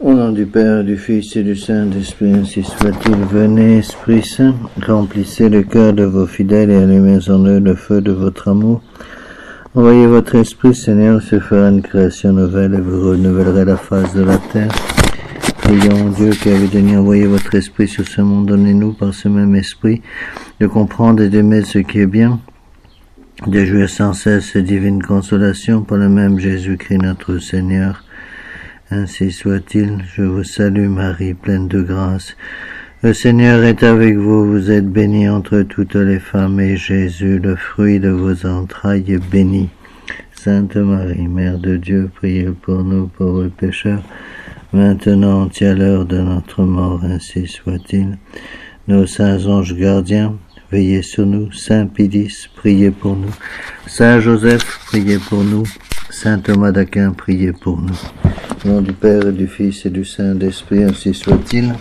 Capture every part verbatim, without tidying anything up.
Au nom du Père, du Fils et du Saint-Esprit, ainsi soit-il. Venez, Esprit Saint, remplissez le cœur de vos fidèles et allumez en eux le feu de votre amour. Envoyez votre Esprit, Seigneur, se fera une création nouvelle et vous renouvellerez la face de la terre. Prions Dieu qui avait daigné envoyer votre Esprit sur ce monde, donnez-nous par ce même Esprit de comprendre et d'aimer ce qui est bien, de jouir sans cesse ces divines consolations par le même Jésus-Christ notre Seigneur. Ainsi soit-il. Je vous salue Marie, pleine de grâce. Le Seigneur est avec vous, vous êtes bénie entre toutes les femmes, et Jésus, le fruit de vos entrailles, est béni. Sainte Marie, Mère de Dieu, priez pour nous pauvres pécheurs, maintenant et à l'heure de notre mort, ainsi soit-il. Nos saints anges gardiens, veillez sur nous. Saint Pédis, priez pour nous. Saint Joseph, priez pour nous. Saint Thomas d'Aquin, priez pour nous. Au nom du Père et du Fils et du Saint-Esprit, ainsi soit-il.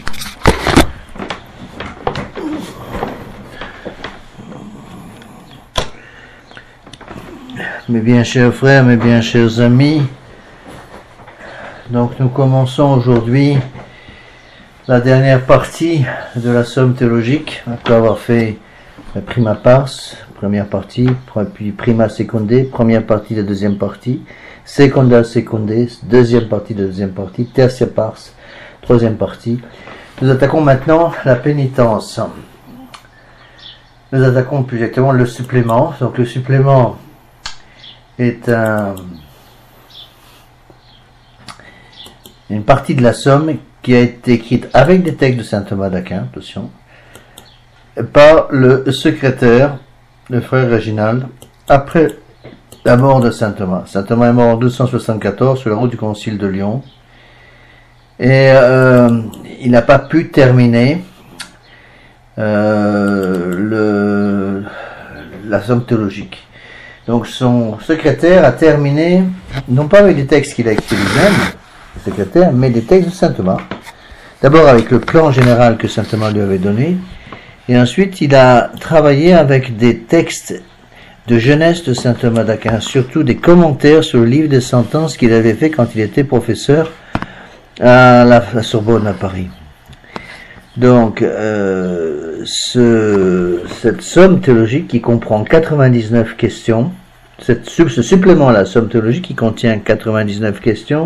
Mes bien chers frères, mes bien chers amis, donc nous commençons aujourd'hui la dernière partie de la somme théologique, après avoir fait la prima pars, première partie, puis prima secundae, première partie de la deuxième partie, seconda secundae, deuxième partie de la deuxième partie, tertia pars, troisième partie. Nous attaquons maintenant la pénitence. Nous attaquons plus exactement le supplément. Donc le supplément est un, une partie de la somme qui a été écrite avec des textes de saint Thomas d'Aquin, attention, par le secrétaire, le frère Réginald, après la mort de saint Thomas. Saint Thomas est mort en douze cent soixante-quatorze sur la route du concile de Lyon, et euh, il n'a pas pu terminer euh, le, la somme théologique. Donc son secrétaire a terminé, non pas avec des textes qu'il a écrits lui-même, le secrétaire, mais des textes de saint Thomas. D'abord avec le plan général que saint Thomas lui avait donné, et ensuite il a travaillé avec des textes de jeunesse de saint Thomas d'Aquin, surtout des commentaires sur le livre des sentences qu'il avait fait quand il était professeur à la, la Sorbonne à Paris. Donc, euh, ce, cette somme théologique qui comprend quatre-vingt-dix-neuf questions, cette, ce supplément à la somme théologique qui contient quatre-vingt-dix-neuf questions,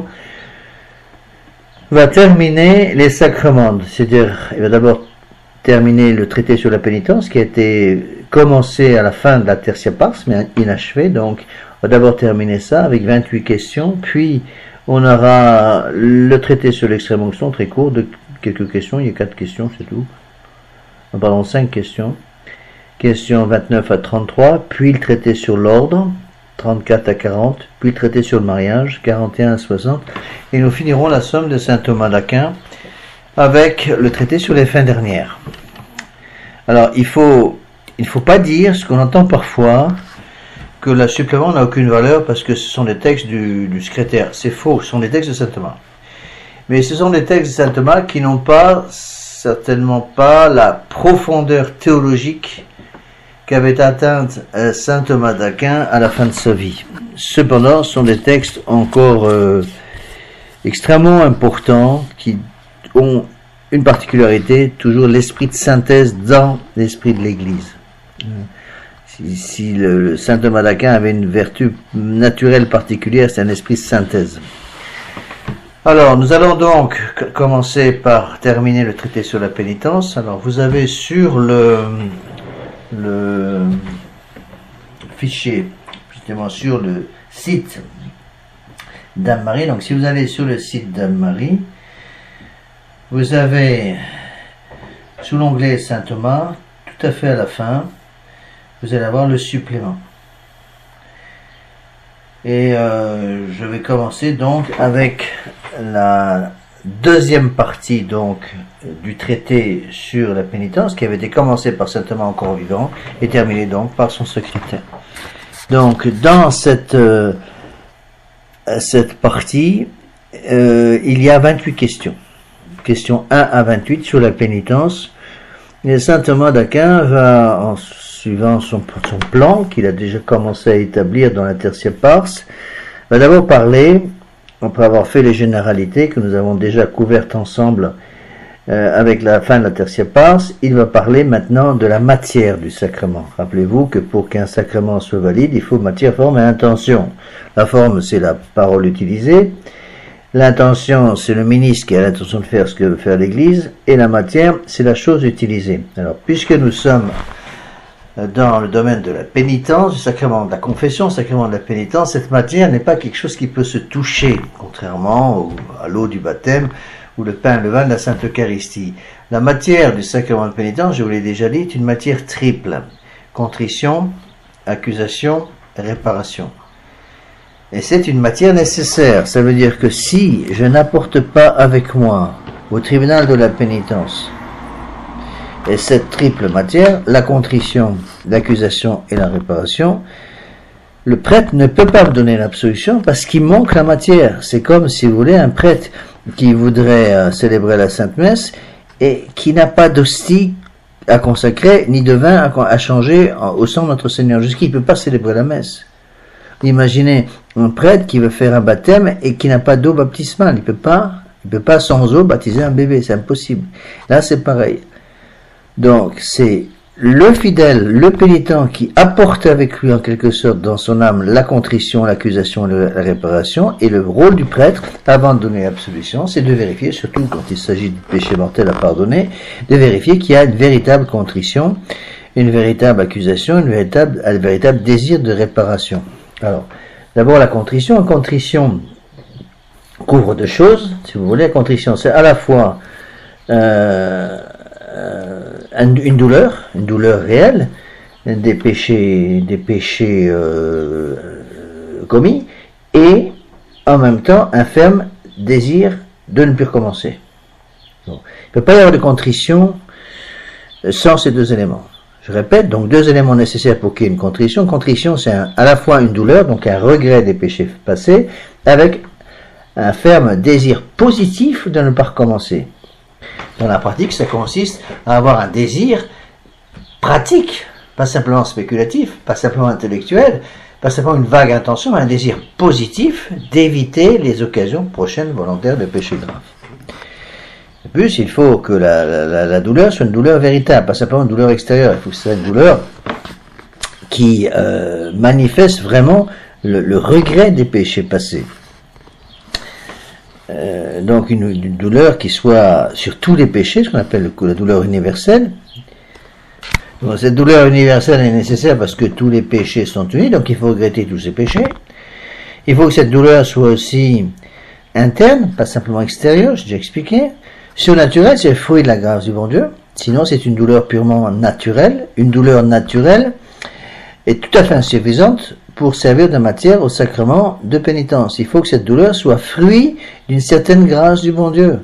va terminer les sacrements. C'est-à-dire, il va d'abord terminer le traité sur la pénitence qui a été commencé à la fin de la tertia pars, mais inachevé. Donc, on va d'abord terminer ça avec vingt-huit questions, puis on aura le traité sur l'extrême onction, très court, de quelques questions, il y a quatre questions, c'est tout. Pardon, cinq questions. Questions vingt-neuf à trente-trois, puis le traité sur l'ordre, trente-quatre à quarante, puis le traité sur le mariage, quarante et un à soixante, et nous finirons la somme de saint Thomas d'Aquin avec le traité sur les fins dernières. Alors, il faut, il faut pas dire ce qu'on entend parfois, que le supplément n'a aucune valeur parce que ce sont des textes du, du secrétaire. C'est faux, ce sont des textes de saint Thomas. Mais ce sont des textes de saint Thomas qui n'ont pas, certainement pas, la profondeur théologique qu'avait atteinte euh, saint Thomas d'Aquin à la fin de sa vie. Cependant, ce sont des textes encore euh, extrêmement importants qui ont une particularité, toujours l'esprit de synthèse dans l'esprit de l'Église. Si, si le, le saint Thomas d'Aquin avait une vertu naturelle particulière, c'est un esprit de synthèse. Alors, nous allons donc commencer par terminer le traité sur la pénitence. Alors, vous avez sur le, le fichier, justement sur le site d'Anne-Marie, donc si vous allez sur le site d'Anne-Marie, vous avez sous l'onglet saint Thomas, tout à fait à la fin, vous allez avoir le supplément. Et euh, je vais commencer donc avec la deuxième partie donc du traité sur la pénitence qui avait été commencé par saint Thomas encore vivant et terminé donc par son secrétaire. Donc dans cette euh, cette partie, euh, il y a vingt-huit questions. Question un à vingt-huit sur la pénitence. Et saint Thomas d'Aquin va, en suivant son, son plan qu'il a déjà commencé à établir dans la tertia pars, va d'abord parler après avoir fait les généralités que nous avons déjà couvertes ensemble euh, avec la fin de la tertia pars, il va parler maintenant de la matière du sacrement. Rappelez-vous que pour qu'un sacrement soit valide, il faut matière, forme et intention. La forme, c'est la parole utilisée. L'intention, c'est le ministre qui a l'intention de faire ce que veut faire l'Église. Et la matière, c'est la chose utilisée. Alors, puisque nous sommes dans le domaine de la pénitence, du sacrement de la confession, du sacrement de la pénitence, cette matière n'est pas quelque chose qui peut se toucher, contrairement au, à l'eau du baptême ou le pain et le vin de la Sainte Eucharistie. La matière du sacrement de pénitence, je vous l'ai déjà dit, est une matière triple. Contrition, accusation et réparation. Et c'est une matière nécessaire. Ça veut dire que si je n'apporte pas avec moi au tribunal de la pénitence et cette triple matière, la contrition, l'accusation et la réparation, le prêtre ne peut pas me donner l'absolution parce qu'il manque la matière. C'est comme, si vous voulez, un prêtre qui voudrait euh, célébrer la Sainte Messe et qui n'a pas d'hostie à consacrer, ni de vin à, à changer en, au sang de notre Seigneur. Jusqu'il ne peut pas célébrer la messe. Imaginez un prêtre qui veut faire un baptême et qui n'a pas d'eau baptismale. Il peut pas, il peut pas sans eau baptiser un bébé. C'est impossible. Là, c'est pareil. Donc, c'est le fidèle, le pénitent qui apporte avec lui en quelque sorte dans son âme la contrition, l'accusation et la réparation. Et le rôle du prêtre, avant de donner l'absolution, c'est de vérifier, surtout quand il s'agit de péché mortel à pardonner, de vérifier qu'il y a une véritable contrition, une véritable accusation, une véritable, un véritable désir de réparation. Alors, d'abord la contrition. La contrition couvre deux choses, si vous voulez. La contrition, c'est à la fois euh, une douleur, une douleur réelle, des péchés, des péchés euh, commis, et en même temps un ferme désir de ne plus recommencer. Bon. Il ne peut pas y avoir de contrition sans ces deux éléments. Je répète, donc deux éléments nécessaires pour qu'il y ait une contrition. Contrition, c'est un, à la fois une douleur, donc un regret des péchés passés, avec un ferme désir positif de ne pas recommencer. Dans la pratique, ça consiste à avoir un désir pratique, pas simplement spéculatif, pas simplement intellectuel, pas simplement une vague intention, mais un désir positif d'éviter les occasions prochaines volontaires de péché grave. De plus, il faut que la, la, la douleur soit une douleur véritable, pas simplement une douleur extérieure. Il faut que ce soit une douleur qui euh, manifeste vraiment le, le regret des péchés passés. Euh, donc une, une douleur qui soit sur tous les péchés, ce qu'on appelle la douleur universelle. Donc, cette douleur universelle est nécessaire parce que tous les péchés sont unis, donc il faut regretter tous ces péchés. Il faut que cette douleur soit aussi interne, pas simplement extérieure, j'ai déjà expliqué. Surnaturelle, c'est le fruit de la grâce du bon Dieu. Sinon, c'est une douleur purement naturelle. Une douleur naturelle est tout à fait insuffisante pour servir de matière au sacrement de pénitence. Il faut que cette douleur soit fruit d'une certaine grâce du bon Dieu.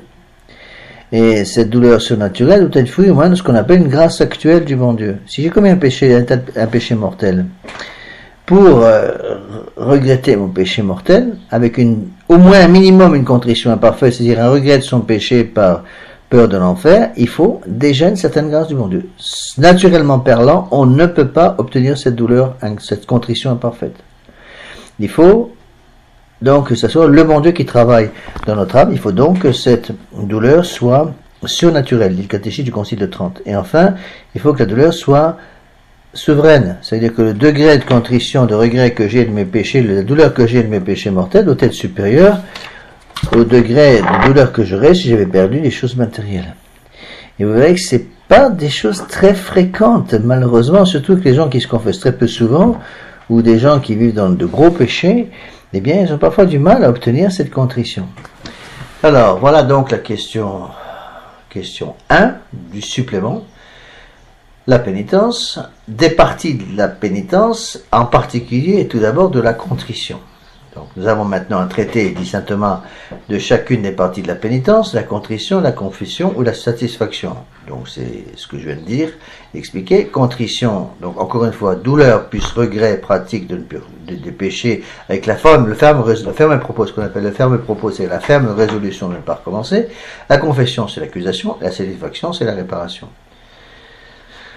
Et cette douleur surnaturelle doit être fruit au moins de ce qu'on appelle une grâce actuelle du bon Dieu. Si j'ai commis un péché, un, un péché mortel, pour euh, regretter mon péché mortel, avec une, au moins un minimum une contrition imparfaite, c'est-à-dire un regret de son péché par peur de l'enfer, il faut déjà une certaine grâce du bon Dieu. Naturellement parlant, on ne peut pas obtenir cette douleur, cette contrition imparfaite. Il faut donc que ce soit le bon Dieu qui travaille dans notre âme. Il faut donc que cette douleur soit surnaturelle, dit le catéchisme du Concile de Trente. Et enfin, il faut que la douleur soit souveraine, c'est-à-dire que le degré de contrition, de regret que j'ai de mes péchés, la douleur que j'ai de mes péchés mortels doit être supérieure au degré de douleur que j'aurais si j'avais perdu les choses matérielles. Et vous verrez que c'est pas des choses très fréquentes, malheureusement, surtout que les gens qui se confessent très peu souvent, ou des gens qui vivent dans de gros péchés, eh bien, ils ont parfois du mal à obtenir cette contrition. Alors, voilà donc la question, question un du supplément. La pénitence, des parties de la pénitence, en particulier et tout d'abord de la contrition. Donc, nous avons maintenant un traité, dit saint Thomas, de chacune des parties de la pénitence, la contrition, la confession ou la satisfaction. Donc, c'est ce que je viens de dire, expliquer. Contrition, donc encore une fois, douleur plus regret pratique de, de, de péché, avec la ferme, le ferme, le ferme propos, ce qu'on appelle le ferme propos, c'est la ferme résolution de ne pas recommencer. La confession, c'est l'accusation, la satisfaction, c'est la réparation.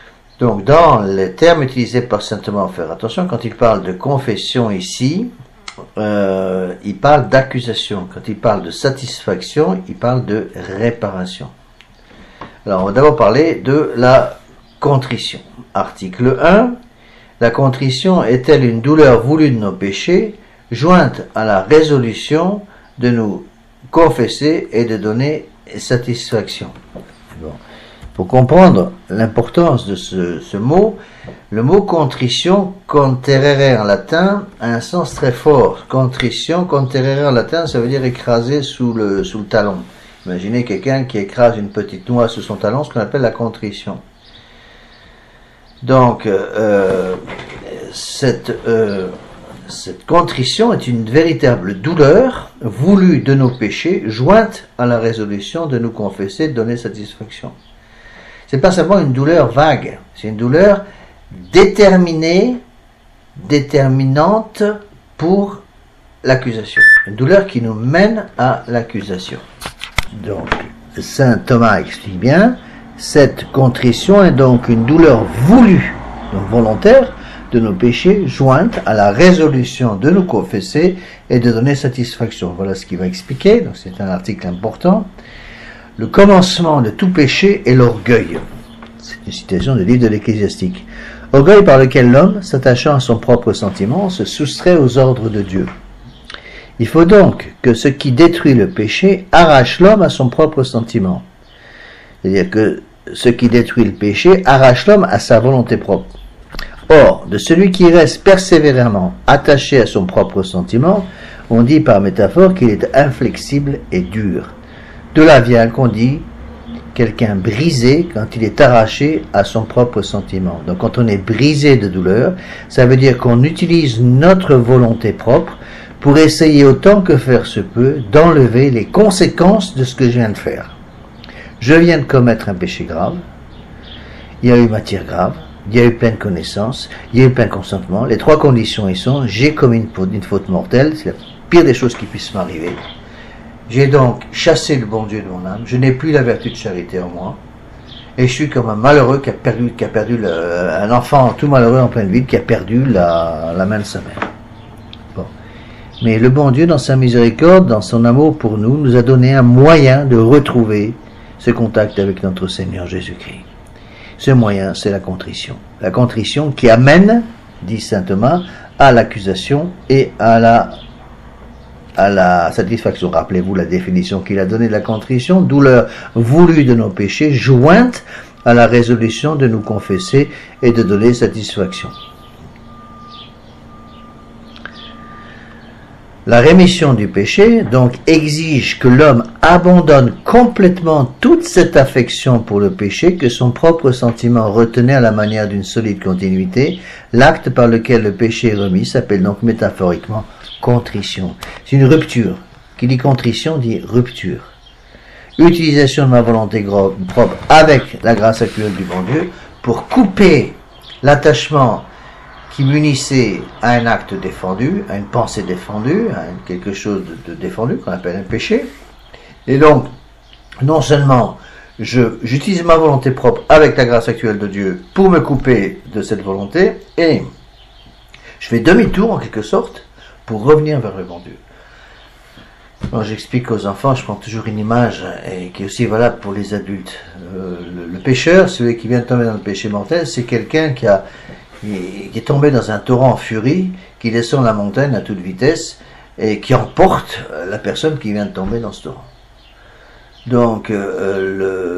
Donc, dans les termes utilisés par saint Thomas, faire attention, quand il parle de confession ici, euh, il parle d'accusation. Quand il parle de satisfaction, il parle de réparation. Alors, on va d'abord parler de la contrition. Article un. La contrition est-elle une douleur voulue de nos péchés, jointe à la résolution de nous confesser et de donner satisfaction? Bon. Pour comprendre l'importance de ce, ce mot, le mot contrition, conterere en latin, a un sens très fort. Contrition, conterere en latin, ça veut dire écraser sous le, sous le talon. Imaginez quelqu'un qui écrase une petite noix sous son talon, ce qu'on appelle la contrition. Donc, euh, cette, euh, cette contrition est une véritable douleur voulue de nos péchés, jointe à la résolution de nous confesser, de donner satisfaction. C'est pas seulement une douleur vague, c'est une douleur déterminée, déterminante pour l'accusation. Une douleur qui nous mène à l'accusation. Donc, saint Thomas explique bien, cette contrition est donc une douleur voulue, donc volontaire, de nos péchés, jointe à la résolution de nous confesser et de donner satisfaction. Voilà ce qu'il va expliquer, donc c'est un article important. Le commencement de tout péché est l'orgueil. C'est une citation du livre de l'Ecclésiastique. Orgueil par lequel l'homme, s'attachant à son propre sentiment, se soustrait aux ordres de Dieu. Il faut donc que ce qui détruit le péché arrache l'homme à son propre sentiment. C'est-à-dire que ce qui détruit le péché arrache l'homme à sa volonté propre. Or, de celui qui reste persévérément attaché à son propre sentiment, on dit par métaphore qu'il est inflexible et dur. De là vient qu'on dit quelqu'un brisé quand il est arraché à son propre sentiment. Donc quand on est brisé de douleur, ça veut dire qu'on utilise notre volonté propre pour essayer autant que faire se peut d'enlever les conséquences de ce que je viens de faire. Je viens de commettre un péché grave, il y a eu matière grave, il y a eu pleine connaissance, il y a eu plein consentement. Les trois conditions y sont: j'ai commis une faute, une faute mortelle, c'est la pire des choses qui puissent m'arriver. J'ai donc chassé le bon Dieu de mon âme, je n'ai plus la vertu de charité en moi, et je suis comme un malheureux qui a perdu, qui a perdu le, un enfant tout malheureux en pleine ville qui a perdu la, la main de sa mère. Bon. Mais le bon Dieu, dans sa miséricorde, dans son amour pour nous, nous a donné un moyen de retrouver ce contact avec notre Seigneur Jésus-Christ. Ce moyen, c'est la contrition. La contrition qui amène, dit saint Thomas, à l'accusation et à la à la satisfaction. Rappelez-vous la définition qu'il a donnée de la contrition: douleur voulue de nos péchés, jointe à la résolution de nous confesser et de donner satisfaction. La rémission du péché, donc, exige que l'homme abandonne complètement toute cette affection pour le péché que son propre sentiment retenait à la manière d'une solide continuité. L'acte par lequel le péché est remis s'appelle donc métaphoriquement contrition. C'est une rupture. Qui dit contrition dit rupture. Utilisation de ma volonté propre avec la grâce actuelle du bon Dieu pour couper l'attachement qui m'unissait à un acte défendu, à une pensée défendue, à quelque chose de, de défendu qu'on appelle un péché. Et donc, non seulement je, j'utilise ma volonté propre avec la grâce actuelle de Dieu pour me couper de cette volonté, et je fais demi-tour en quelque sorte pour revenir vers le bon Dieu. Quand j'explique aux enfants, je prends toujours une image et qui est aussi valable pour les adultes. Euh, le, le pécheur, celui qui vient de tomber dans le péché mortel, c'est quelqu'un qui a qui est tombé dans un torrent en furie, qui descend la montagne à toute vitesse et qui emporte la personne qui vient de tomber dans ce torrent. Donc euh,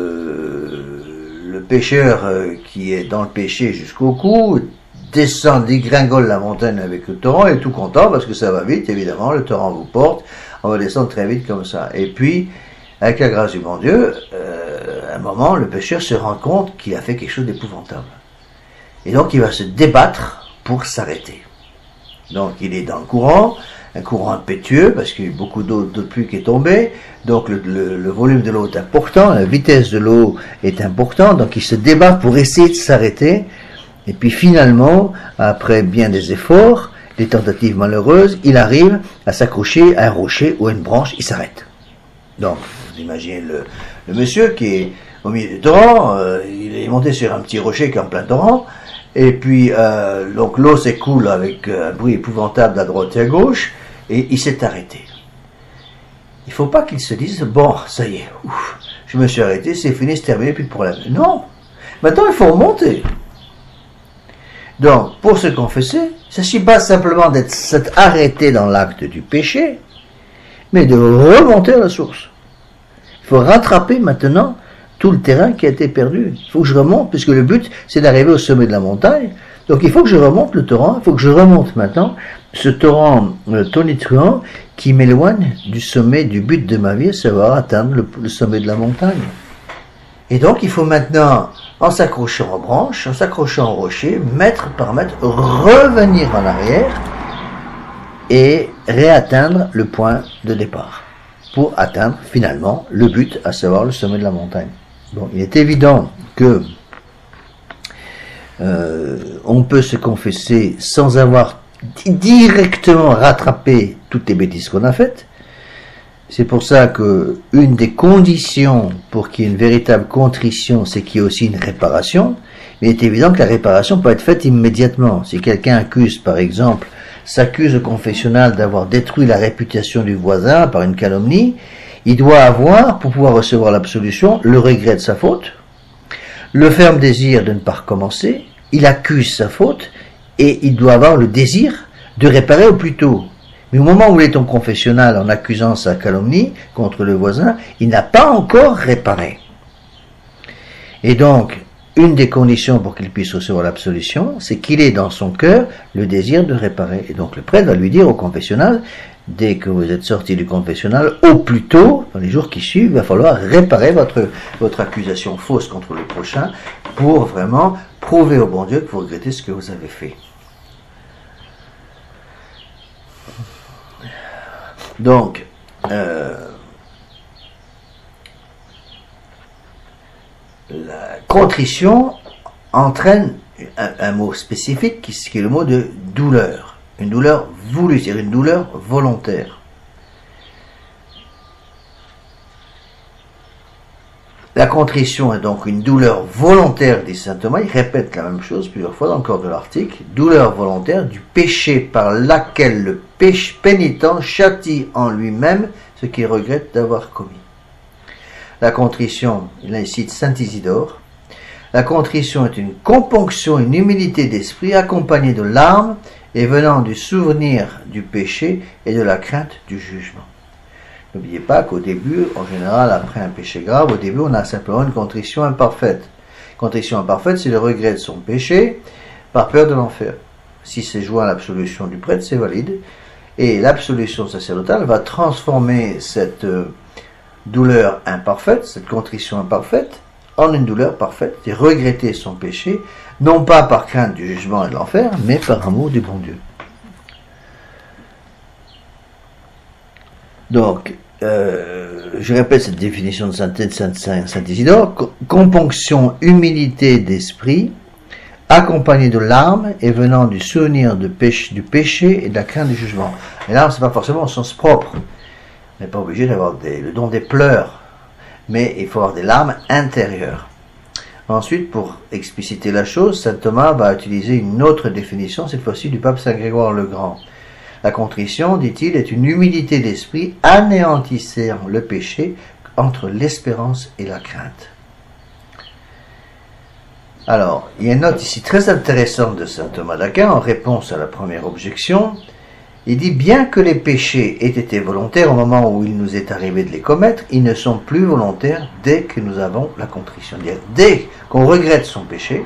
le, le pécheur euh, qui est dans le péché jusqu'au cou descend, dégringole la montagne avec le torrent, est tout content parce que ça va vite, évidemment, le torrent vous porte, on va descendre très vite comme ça. Et puis, avec la grâce du bon Dieu, euh, à un moment, le pécheur se rend compte qu'il a fait quelque chose d'épouvantable. Et donc, il va se débattre pour s'arrêter. Donc, il est dans le courant, un courant impétueux, parce qu'il y a eu beaucoup d'eau de pluie qui est tombée. Donc, le, le, le volume de l'eau est important, la vitesse de l'eau est importante. Donc, il se débat pour essayer de s'arrêter. Et puis, finalement, après bien des efforts, des tentatives malheureuses, il arrive à s'accrocher à un rocher ou à une branche, il s'arrête. Donc, vous imaginez le, le monsieur qui est au milieu du torrent, euh, il est monté sur un petit rocher qui est en plein torrent. Et puis, euh, donc l'eau s'écoule avec un bruit épouvantable à droite et à gauche. et il s'est arrêté. Il ne faut pas qu'il se dise, bon, ça y est, ouf, je me suis arrêté, c'est fini, c'est terminé, plus de problème. Non, maintenant il faut remonter. Donc, pour se confesser, il ne s'agit pas simplement d'être arrêté dans l'acte du péché, mais de remonter à la source. Il faut rattraper maintenant tout le terrain qui a été perdu. Il faut que je remonte, puisque le but, c'est d'arriver au sommet de la montagne. Donc il faut que je remonte le torrent, il faut que je remonte maintenant ce torrent euh, tonitruant qui m'éloigne du sommet, du but de ma vie, à savoir atteindre le, le sommet de la montagne. Et donc il faut maintenant, en s'accrochant aux branches, en s'accrochant aux rochers, mètre par mètre, revenir en arrière et réatteindre le point de départ pour atteindre finalement le but, à savoir le sommet de la montagne. Bon, il est évident que euh, on peut se confesser sans avoir directement rattrapé toutes les bêtises qu'on a faites. C'est pour ça que une des conditions pour qu'il y ait une véritable contrition, c'est qu'il y ait aussi une réparation. Mais il est évident que la réparation peut être faite immédiatement. Si quelqu'un accuse, par exemple, s'accuse au confessionnal d'avoir détruit la réputation du voisin par une calomnie, il doit avoir, pour pouvoir recevoir l'absolution, le regret de sa faute, le ferme désir de ne pas recommencer, il accuse sa faute, et il doit avoir le désir de réparer au plus tôt. Mais au moment où il est en confessionnal en accusant sa calomnie contre le voisin, il n'a pas encore réparé. Et donc, une des conditions pour qu'il puisse recevoir l'absolution, c'est qu'il ait dans son cœur le désir de réparer. Et donc le prêtre va lui dire au confessionnal, dès que vous êtes sorti du confessionnal, au plus tôt, dans les jours qui suivent, il va falloir réparer votre, votre accusation fausse contre le prochain pour vraiment prouver au bon Dieu que vous regrettez ce que vous avez fait. Donc, euh, la contrition entraîne un, un mot spécifique qui, qui est le mot de douleur. Une douleur voulue, c'est-à-dire une douleur volontaire. La contrition est donc une douleur volontaire, dit saint Thomas. Il répète la même chose plusieurs fois dans le corps de l'article. Douleur volontaire du péché par laquelle le péché pénitent châtie en lui-même ce qu'il regrette d'avoir commis. La contrition, il cite saint Isidore. La contrition est une componction, une humilité d'esprit accompagnée de larmes et venant du souvenir du péché et de la crainte du jugement. N'oubliez pas qu'au début, en général, après un péché grave, au début, on a simplement une contrition imparfaite. Contrition imparfaite, c'est le regret de son péché par peur de l'enfer. Si c'est joint à l'absolution du prêtre, c'est valide. Et l'absolution sacerdotale va transformer cette euh, douleur imparfaite, cette contrition imparfaite, en une douleur parfaite, et regretter son péché, non pas par crainte du jugement et de l'enfer, mais par amour du bon Dieu. Donc, euh, je répète cette définition de saint, saint, saint, saint Isidore, componction, humilité d'esprit, accompagnée de larmes et venant du souvenir de péché, du péché et de la crainte du jugement. Les larmes, c'est pas forcément au sens propre. On n'est pas obligé d'avoir des, le don des pleurs, mais il faut avoir des larmes intérieures. Ensuite, pour expliciter la chose, saint Thomas va utiliser une autre définition, cette fois-ci du pape saint Grégoire le Grand. La contrition, dit-il, est une humilité d'esprit anéantissant le péché entre l'espérance et la crainte. Alors, il y a une note ici très intéressante de saint Thomas d'Aquin en réponse à la première objection. Il dit, bien que les péchés aient été volontaires au moment où il nous est arrivé de les commettre, ils ne sont plus volontaires dès que nous avons la contrition. Dès qu'on regrette son péché,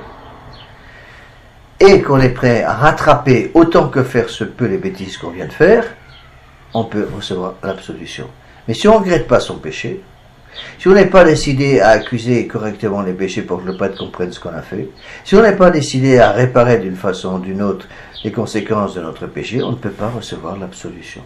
et qu'on est prêt à rattraper autant que faire se peut les bêtises qu'on vient de faire, on peut recevoir l'absolution. Mais si on ne regrette pas son péché, si on n'est pas décidé à accuser correctement les péchés pour que le prêtre comprenne ce qu'on a fait, si on n'est pas décidé à réparer d'une façon ou d'une autre les conséquences de notre péché, on ne peut pas recevoir l'absolution.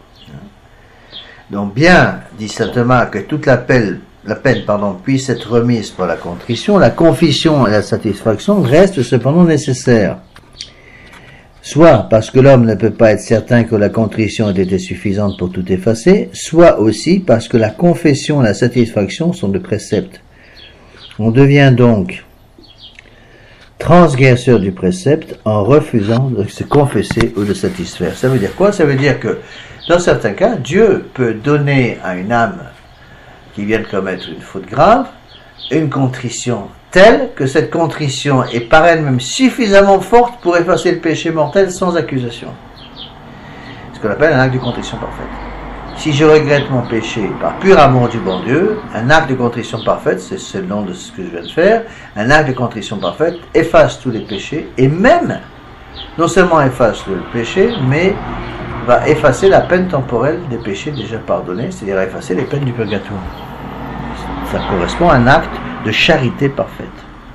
Donc bien, dit saint Thomas, que toute la peine, la peine pardon, puisse être remise par la contrition, la confession et la satisfaction restent cependant nécessaires. Soit parce que l'homme ne peut pas être certain que la contrition ait été suffisante pour tout effacer, soit aussi parce que la confession et la satisfaction sont de préceptes. On devient donc transgresseur du précepte en refusant de se confesser ou de satisfaire. Ça veut dire quoi? Ça veut dire que dans certains cas, Dieu peut donner à une âme qui vient de commettre une faute grave une contrition telle que cette contrition est par elle-même suffisamment forte pour effacer le péché mortel sans accusation. Ce qu'on appelle un acte de contrition parfaite. Si je regrette mon péché par pur amour du bon Dieu, un acte de contrition parfaite, c'est le nom de ce que je viens de faire, un acte de contrition parfaite efface tous les péchés et même, non seulement efface le péché, mais va effacer la peine temporelle des péchés déjà pardonnés, c'est-à-dire effacer les peines du purgatoire. Ça correspond à un acte de charité parfaite.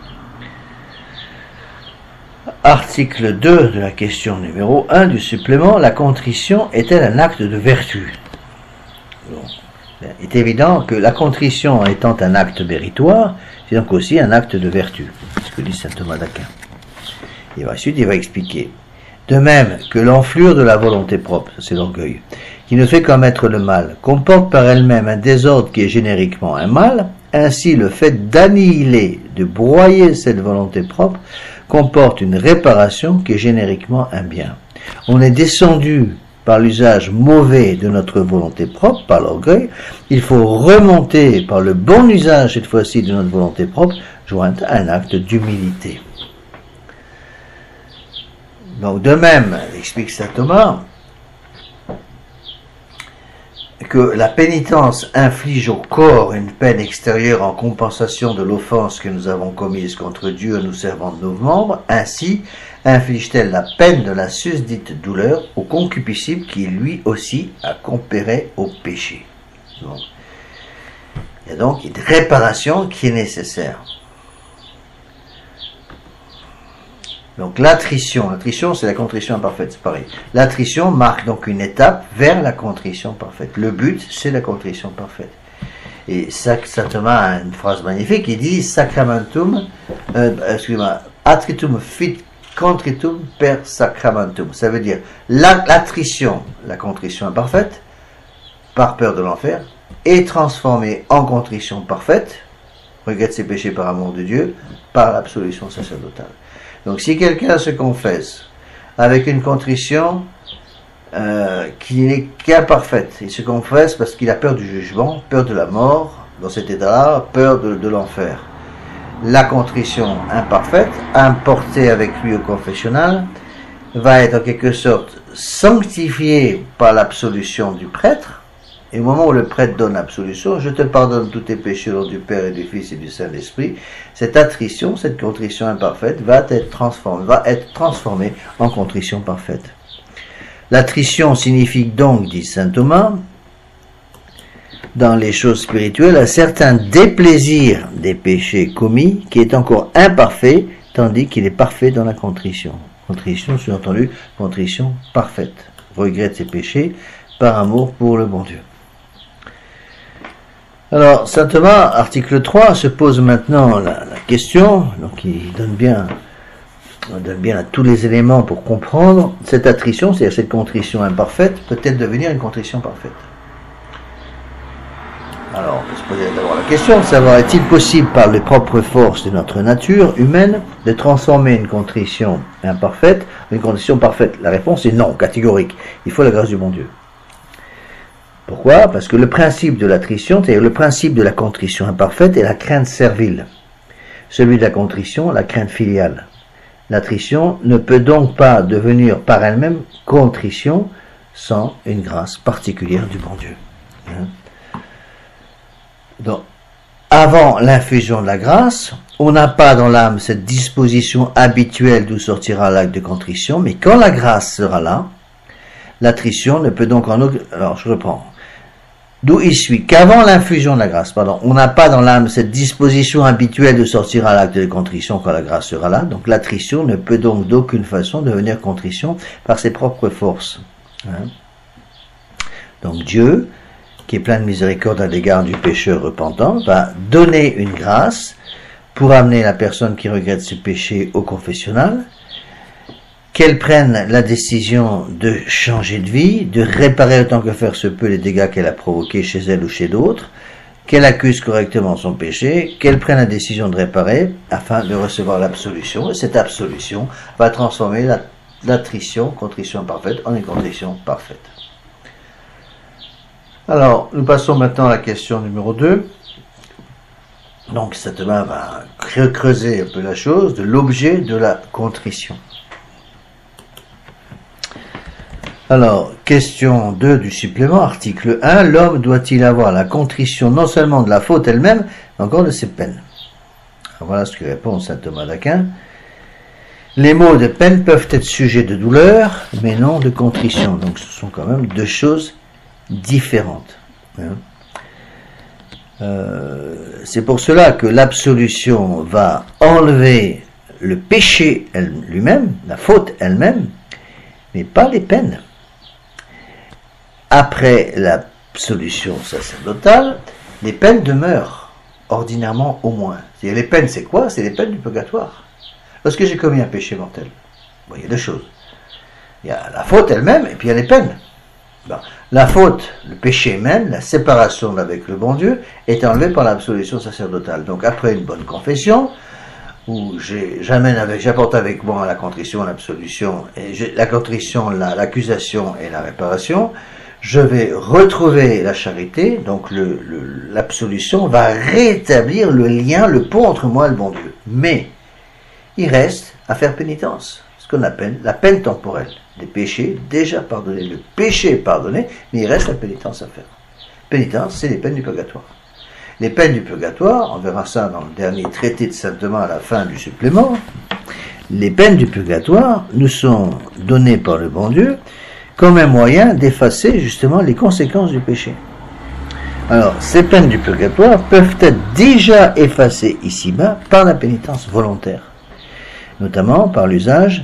Article deux de la question numéro un du supplément, la contrition est-elle un acte de vertu? Bon. Il est évident que la contrition étant un acte méritoire, c'est donc aussi un acte de vertu, c'est ce que dit saint Thomas d'Aquin. Et ensuite, il va expliquer. De même que l'enflure de la volonté propre, c'est l'orgueil, qui ne fait commettre le mal, comporte par elle-même un désordre qui est génériquement un mal, ainsi le fait d'annihiler, de broyer cette volonté propre, comporte une réparation qui est génériquement un bien. On est descendu par l'usage mauvais de notre volonté propre, par l'orgueil, il faut remonter par le bon usage cette fois-ci de notre volonté propre, jointe à un acte d'humilité. Donc de même, explique saint Thomas, que la pénitence inflige au corps une peine extérieure en compensation de l'offense que nous avons commise contre Dieu en nous servant de nos membres, ainsi inflige-t-elle la peine de la susdite douleur au concupiscible qui lui aussi a compéré au péché. Donc, il y a donc une réparation qui est nécessaire. Donc l'attrition, l'attrition c'est la contrition imparfaite, c'est pareil. L'attrition marque donc une étape vers la contrition parfaite. Le but c'est la contrition parfaite. Et saint Thomas a une phrase magnifique, il dit sacramentum, euh, excusez-moi, attritum fit contritum per sacramentum. Ça veut dire l'attrition, la contrition imparfaite, par peur de l'enfer, est transformée en contrition parfaite, regrette ses péchés par amour de Dieu, par l'absolution sacerdotale. Donc si quelqu'un se confesse avec une contrition euh, qui n'est qu'imparfaite, il se confesse parce qu'il a peur du jugement, peur de la mort, dans cet état-là, peur de, de l'enfer. La contrition imparfaite, importée avec lui au confessionnal, va être en quelque sorte sanctifiée par l'absolution du prêtre, et au moment où le prêtre donne absolution, je te pardonne tous tes péchés au nom du Père et du Fils et du Saint-Esprit, cette attrition, cette contrition imparfaite va être transformée, va être transformée en contrition parfaite. L'attrition signifie donc, dit saint Thomas, dans les choses spirituelles, un certain déplaisir des péchés commis qui est encore imparfait, tandis qu'il est parfait dans la contrition. Contrition, sous-entendu, contrition parfaite. Regrette ses péchés par amour pour le bon Dieu. Alors, saint Thomas, article trois, se pose maintenant la, la question, donc il donne bien, on donne bien tous les éléments pour comprendre cette attrition, c'est-à-dire cette contrition imparfaite, peut-elle devenir une contrition parfaite? Alors, on peut se poser d'abord la question de savoir, est-il possible par les propres forces de notre nature humaine de transformer une contrition imparfaite en une contrition parfaite? La réponse est non, catégorique. Il faut la grâce du bon Dieu. Pourquoi? Parce que le principe de l'attrition, c'est-à-dire le principe de la contrition imparfaite, est la crainte servile. Celui de la contrition, la crainte filiale. L'attrition ne peut donc pas devenir par elle-même contrition sans une grâce particulière du bon Dieu. Hein? Donc, avant l'infusion de la grâce, on n'a pas dans l'âme cette disposition habituelle d'où sortira l'acte de contrition, mais quand la grâce sera là, l'attrition ne peut donc en aucun... Alors, je reprends. D'où il suit qu'avant l'infusion de la grâce, pardon, on n'a pas dans l'âme cette disposition habituelle de sortir à l'acte de contrition quand la grâce sera là, donc l'attrition ne peut donc d'aucune façon devenir contrition par ses propres forces. Hein? Donc Dieu, qui est plein de miséricorde à l'égard du pécheur repentant, va donner une grâce pour amener la personne qui regrette ses péchés au confessionnal, qu'elle prenne la décision de changer de vie, de réparer autant que faire se peut les dégâts qu'elle a provoqués chez elle ou chez d'autres, qu'elle accuse correctement son péché, qu'elle prenne la décision de réparer afin de recevoir l'absolution. Et cette absolution va transformer la, l'attrition, contrition imparfaite, en une contrition parfaite. Alors, nous passons maintenant à la question numéro deux. Donc, cette main va creuser un peu la chose de l'objet de la contrition. Alors, question deux du supplément, article un. L'homme doit-il avoir la contrition non seulement de la faute elle-même, mais encore de ses peines? Alors, voilà ce que répond saint Thomas d'Aquin. Les mots de peine peuvent être sujets de douleur, mais non de contrition. Donc, ce sont quand même deux choses différentes. Hein. Euh, c'est pour cela que l'absolution va enlever le péché lui-même, la faute elle-même, mais pas les peines. Après l'absolution sacerdotale, les peines demeurent, ordinairement au moins. C'est-à-dire, les peines, c'est quoi? C'est les peines du purgatoire. Lorsque j'ai commis un péché mortel, bon, il y a deux choses. Il y a la faute elle-même, et puis il y a les peines. Bon. La faute, le péché même, la séparation avec le bon Dieu, est enlevée par l'absolution sacerdotale. Donc après une bonne confession, où j'amène avec, j'apporte avec moi la contrition, l'absolution, et la contrition, la, l'accusation et la réparation, je vais retrouver la charité, donc le, le, l'absolution va rétablir le lien, le pont entre moi et le bon Dieu. Mais il reste à faire pénitence, ce qu'on appelle la peine temporelle, des péchés déjà pardonnés. Le péché est pardonné, mais il reste la pénitence à faire. Pénitence, c'est les peines du purgatoire. Les peines du purgatoire, on verra ça dans le dernier traité de saint Thomas à la fin du supplément, les peines du purgatoire nous sont données par le bon Dieu comme un moyen d'effacer justement les conséquences du péché. Alors, ces peines du purgatoire peuvent être déjà effacées ici-bas par la pénitence volontaire, notamment par l'usage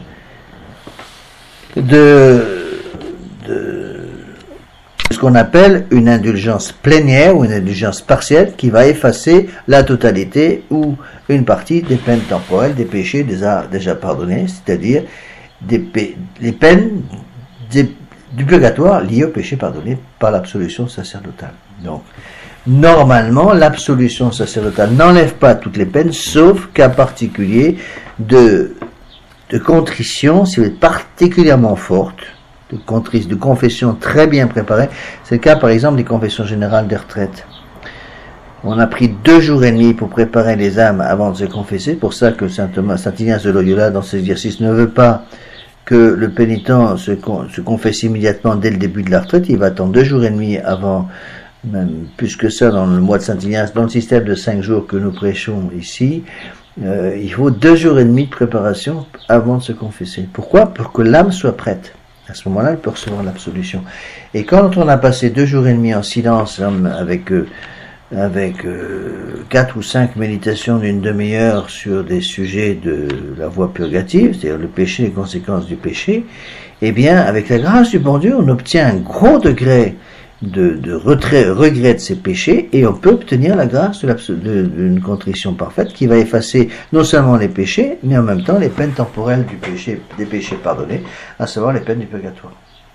de, de ce qu'on appelle une indulgence plénière ou une indulgence partielle qui va effacer la totalité ou une partie des peines temporelles, des péchés déjà, déjà pardonnés, c'est-à-dire des, les peines des, du purgatoire liées au péché pardonné par l'absolution sacerdotale. Donc, normalement, l'absolution sacerdotale n'enlève pas toutes les peines, sauf cas particulier de, de contrition, si vous êtes particulièrement forte, de, contris, de confession très bien préparée. C'est le cas, par exemple, des confessions générales des retraites. On a pris deux jours et demi pour préparer les âmes avant de se confesser. Pour ça que saint Thomas, saint Ignace de Loyola, dans ses exercices, ne veut pas que le pénitent se, con, se confesse immédiatement dès le début de la retraite. Il va attendre deux jours et demi avant, même plus que ça dans le mois de saint Ignace, dans le système de cinq jours que nous prêchons ici. Euh, il faut deux jours et demi de préparation avant de se confesser. Pourquoi? Pour que l'âme soit prête. À ce moment-là, elle peut recevoir l'absolution. Et quand on a passé deux jours et demi en silence avec euh, avec euh, quatre ou cinq méditations d'une demi-heure sur des sujets de la voie purgative, c'est-à-dire le péché, les conséquences du péché, eh bien, avec la grâce du bon Dieu, on obtient un gros degré de, de retrait, regret de ces péchés, et on peut obtenir la grâce d'une contrition parfaite qui va effacer non seulement les péchés, mais en même temps les peines temporelles du péché, des péchés pardonnés, à savoir les peines du purgatoire.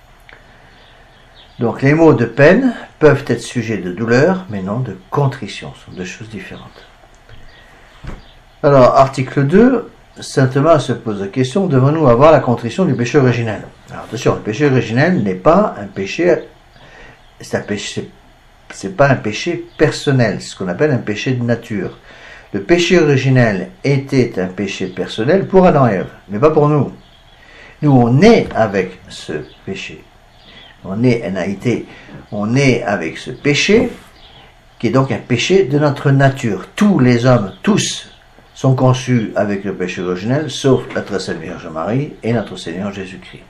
Donc les mots de peine peuvent être sujets de douleur, mais non de contrition. Ce sont deux choses différentes. Alors, article deux, saint Thomas se pose la question, devons-nous avoir la contrition du péché originel? Alors attention, le péché originel n'est pas un péché, c'est un péché, c'est pas un péché personnel, c'est ce qu'on appelle un péché de nature. Le péché originel était un péché personnel pour Adam et Ève, mais pas pour nous. Nous, on est avec ce péché. On est N A I T, on est avec ce péché, qui est donc un péché de notre nature. Tous les hommes, tous, sont conçus avec le péché originel, sauf la très sainte Vierge Marie et notre Seigneur Jésus-Christ.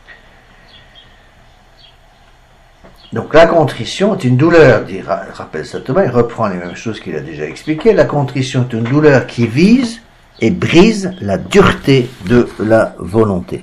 Donc la contrition est une douleur, dit, rappelle saint Thomas, il reprend les mêmes choses qu'il a déjà expliquées. La contrition est une douleur qui vise et brise la dureté de la volonté.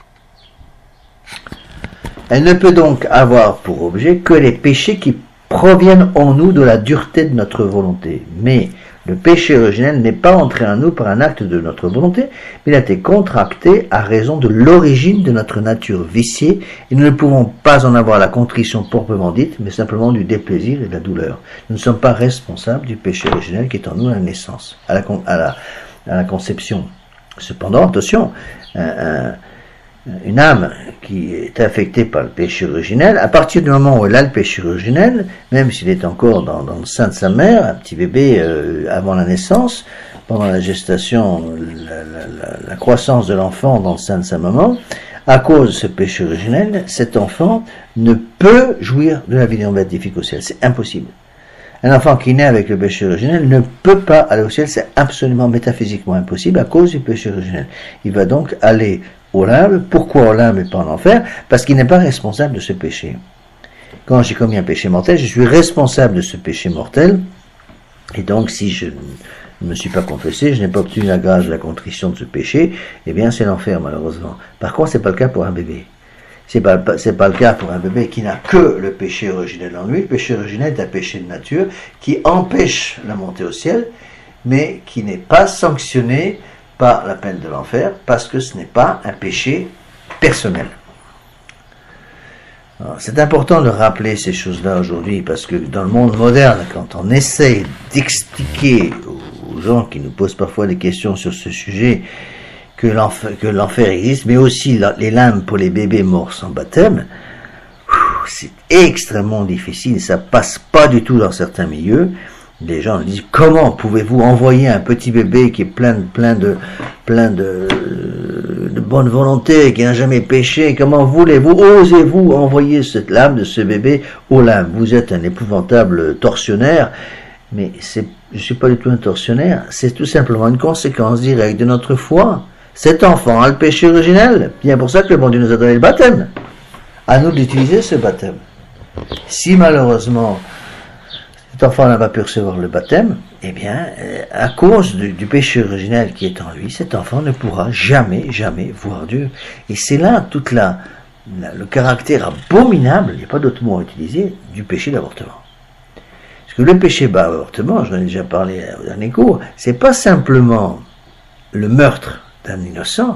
Elle ne peut donc avoir pour objet que les péchés qui proviennent en nous de la dureté de notre volonté. Mais Le péché originel n'est pas entré en nous par un acte de notre volonté, mais il a été contracté à raison de l'origine de notre nature viciée, et nous ne pouvons pas en avoir la contrition proprement dite, mais simplement du déplaisir et de la douleur. Nous ne sommes pas responsables du péché originel qui est en nous à la naissance, à la, à la, à la conception. Cependant, attention, un, un, une âme qui est affectée par le péché originel, à partir du moment où elle a le péché originel, même s'il est encore dans, dans le sein de sa mère, un petit bébé euh, avant la naissance, pendant la gestation, la, la, la, la croissance de l'enfant dans le sein de sa maman, à cause de ce péché originel, cet enfant ne peut jouir de la vie en béatifique au ciel. C'est impossible. Un enfant qui naît avec le péché originel ne peut pas aller au ciel, c'est absolument métaphysiquement impossible à cause du péché originel. Il va donc aller au limbe. Pourquoi au limbe et pas en enfer? Parce qu'il n'est pas responsable de ce péché. Quand j'ai commis un péché mortel, je suis responsable de ce péché mortel, et donc si je ne me suis pas confessé, je n'ai pas obtenu la grâce de la contrition de ce péché, eh bien c'est l'enfer malheureusement. Par contre, c'est pas le cas pour un bébé. C'est pas, c'est pas le cas pour un bébé qui n'a que le péché originel en lui. Le péché originel est un péché de nature qui empêche la montée au ciel, mais qui n'est pas sanctionné par la peine de l'enfer, parce que ce n'est pas un péché personnel. C'est important de rappeler ces choses-là aujourd'hui, parce que dans le monde moderne, quand on essaye d'expliquer aux gens qui nous posent parfois des questions sur ce sujet, que l'enfer, que l'enfer existe, mais aussi la, les limbes pour les bébés morts sans baptême, c'est extrêmement difficile, ça passe pas du tout dans certains milieux. Les gens disent, comment pouvez-vous envoyer un petit bébé qui est plein de, plein de, plein de, de bonne volonté, qui n'a jamais péché, comment voulez-vous, osez-vous envoyer cette lame de ce bébé au lame? Vous êtes un épouvantable tortionnaire, mais c'est, je suis pas du tout un tortionnaire, c'est tout simplement une conséquence directe de notre foi. Cet enfant a le péché originel, bien pour ça que le bon Dieu nous a donné le baptême. À nous d'utiliser ce baptême. Si malheureusement, cet enfant n'a pas pu recevoir le baptême, eh bien, à cause du, du péché originel qui est en lui, cet enfant ne pourra jamais, jamais voir Dieu. Et c'est là toute la, la le caractère abominable, il n'y a pas d'autre mot à utiliser, du péché d'avortement. Parce que le péché d'avortement, j'en ai déjà parlé au dernier cours, c'est pas simplement le meurtre d'un innocent,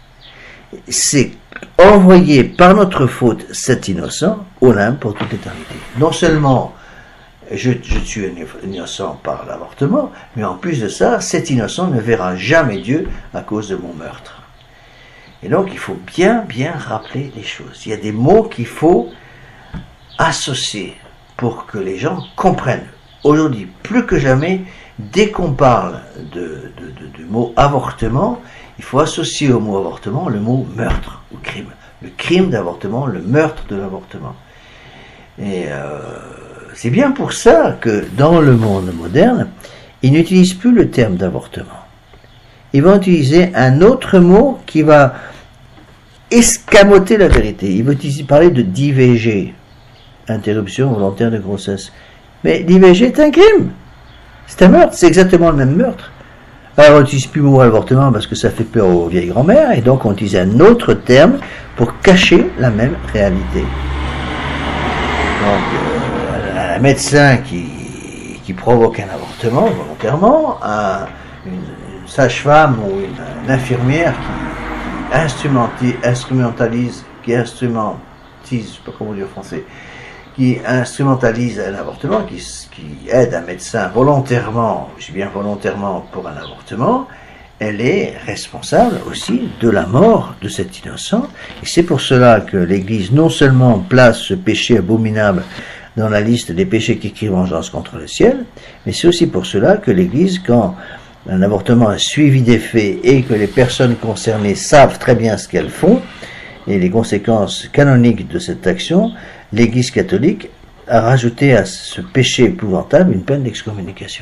c'est envoyer par notre faute cet innocent au limbe pour toute l'éternité. Non seulement Je, je tue un innocent par l'avortement, mais en plus de ça, cet innocent ne verra jamais Dieu à cause de mon meurtre. Et donc, il faut bien, bien rappeler les choses. Il y a des mots qu'il faut associer pour que les gens comprennent. Aujourd'hui, plus que jamais, dès qu'on parle de, de, de, du mot avortement, il faut associer au mot avortement le mot meurtre ou crime. Le crime d'avortement, le meurtre de l'avortement. Et euh, c'est bien pour ça que dans le monde moderne, ils n'utilisent plus le terme d'avortement. Ils vont utiliser un autre mot qui va escamoter la vérité. Ils vont utiliser, parler de d'I V G, interruption volontaire de grossesse. Mais l'I V G est un crime. C'est un meurtre, c'est exactement le même meurtre. Alors on n'utilise plus le mot avortement parce que ça fait peur aux vieilles grand-mères, et donc on utilise un autre terme pour cacher la même réalité. Donc, euh, un médecin qui, qui provoque un avortement volontairement, un, une, une sage-femme ou une, une infirmière qui, qui instrumentalise, qui instrumentise, je ne sais pas comment dire en français, qui instrumentalise un avortement, qui, qui aide un médecin volontairement, je dis bien volontairement pour un avortement, elle est responsable aussi de la mort de cet innocent. Et c'est pour cela que l'Église non seulement place ce péché abominable dans la liste des péchés qui crient vengeance contre le ciel, mais c'est aussi pour cela que l'Église, quand un avortement est suivi des faits et que les personnes concernées savent très bien ce qu'elles font et les conséquences canoniques de cette action, l'Église catholique a rajouté à ce péché épouvantable une peine d'excommunication.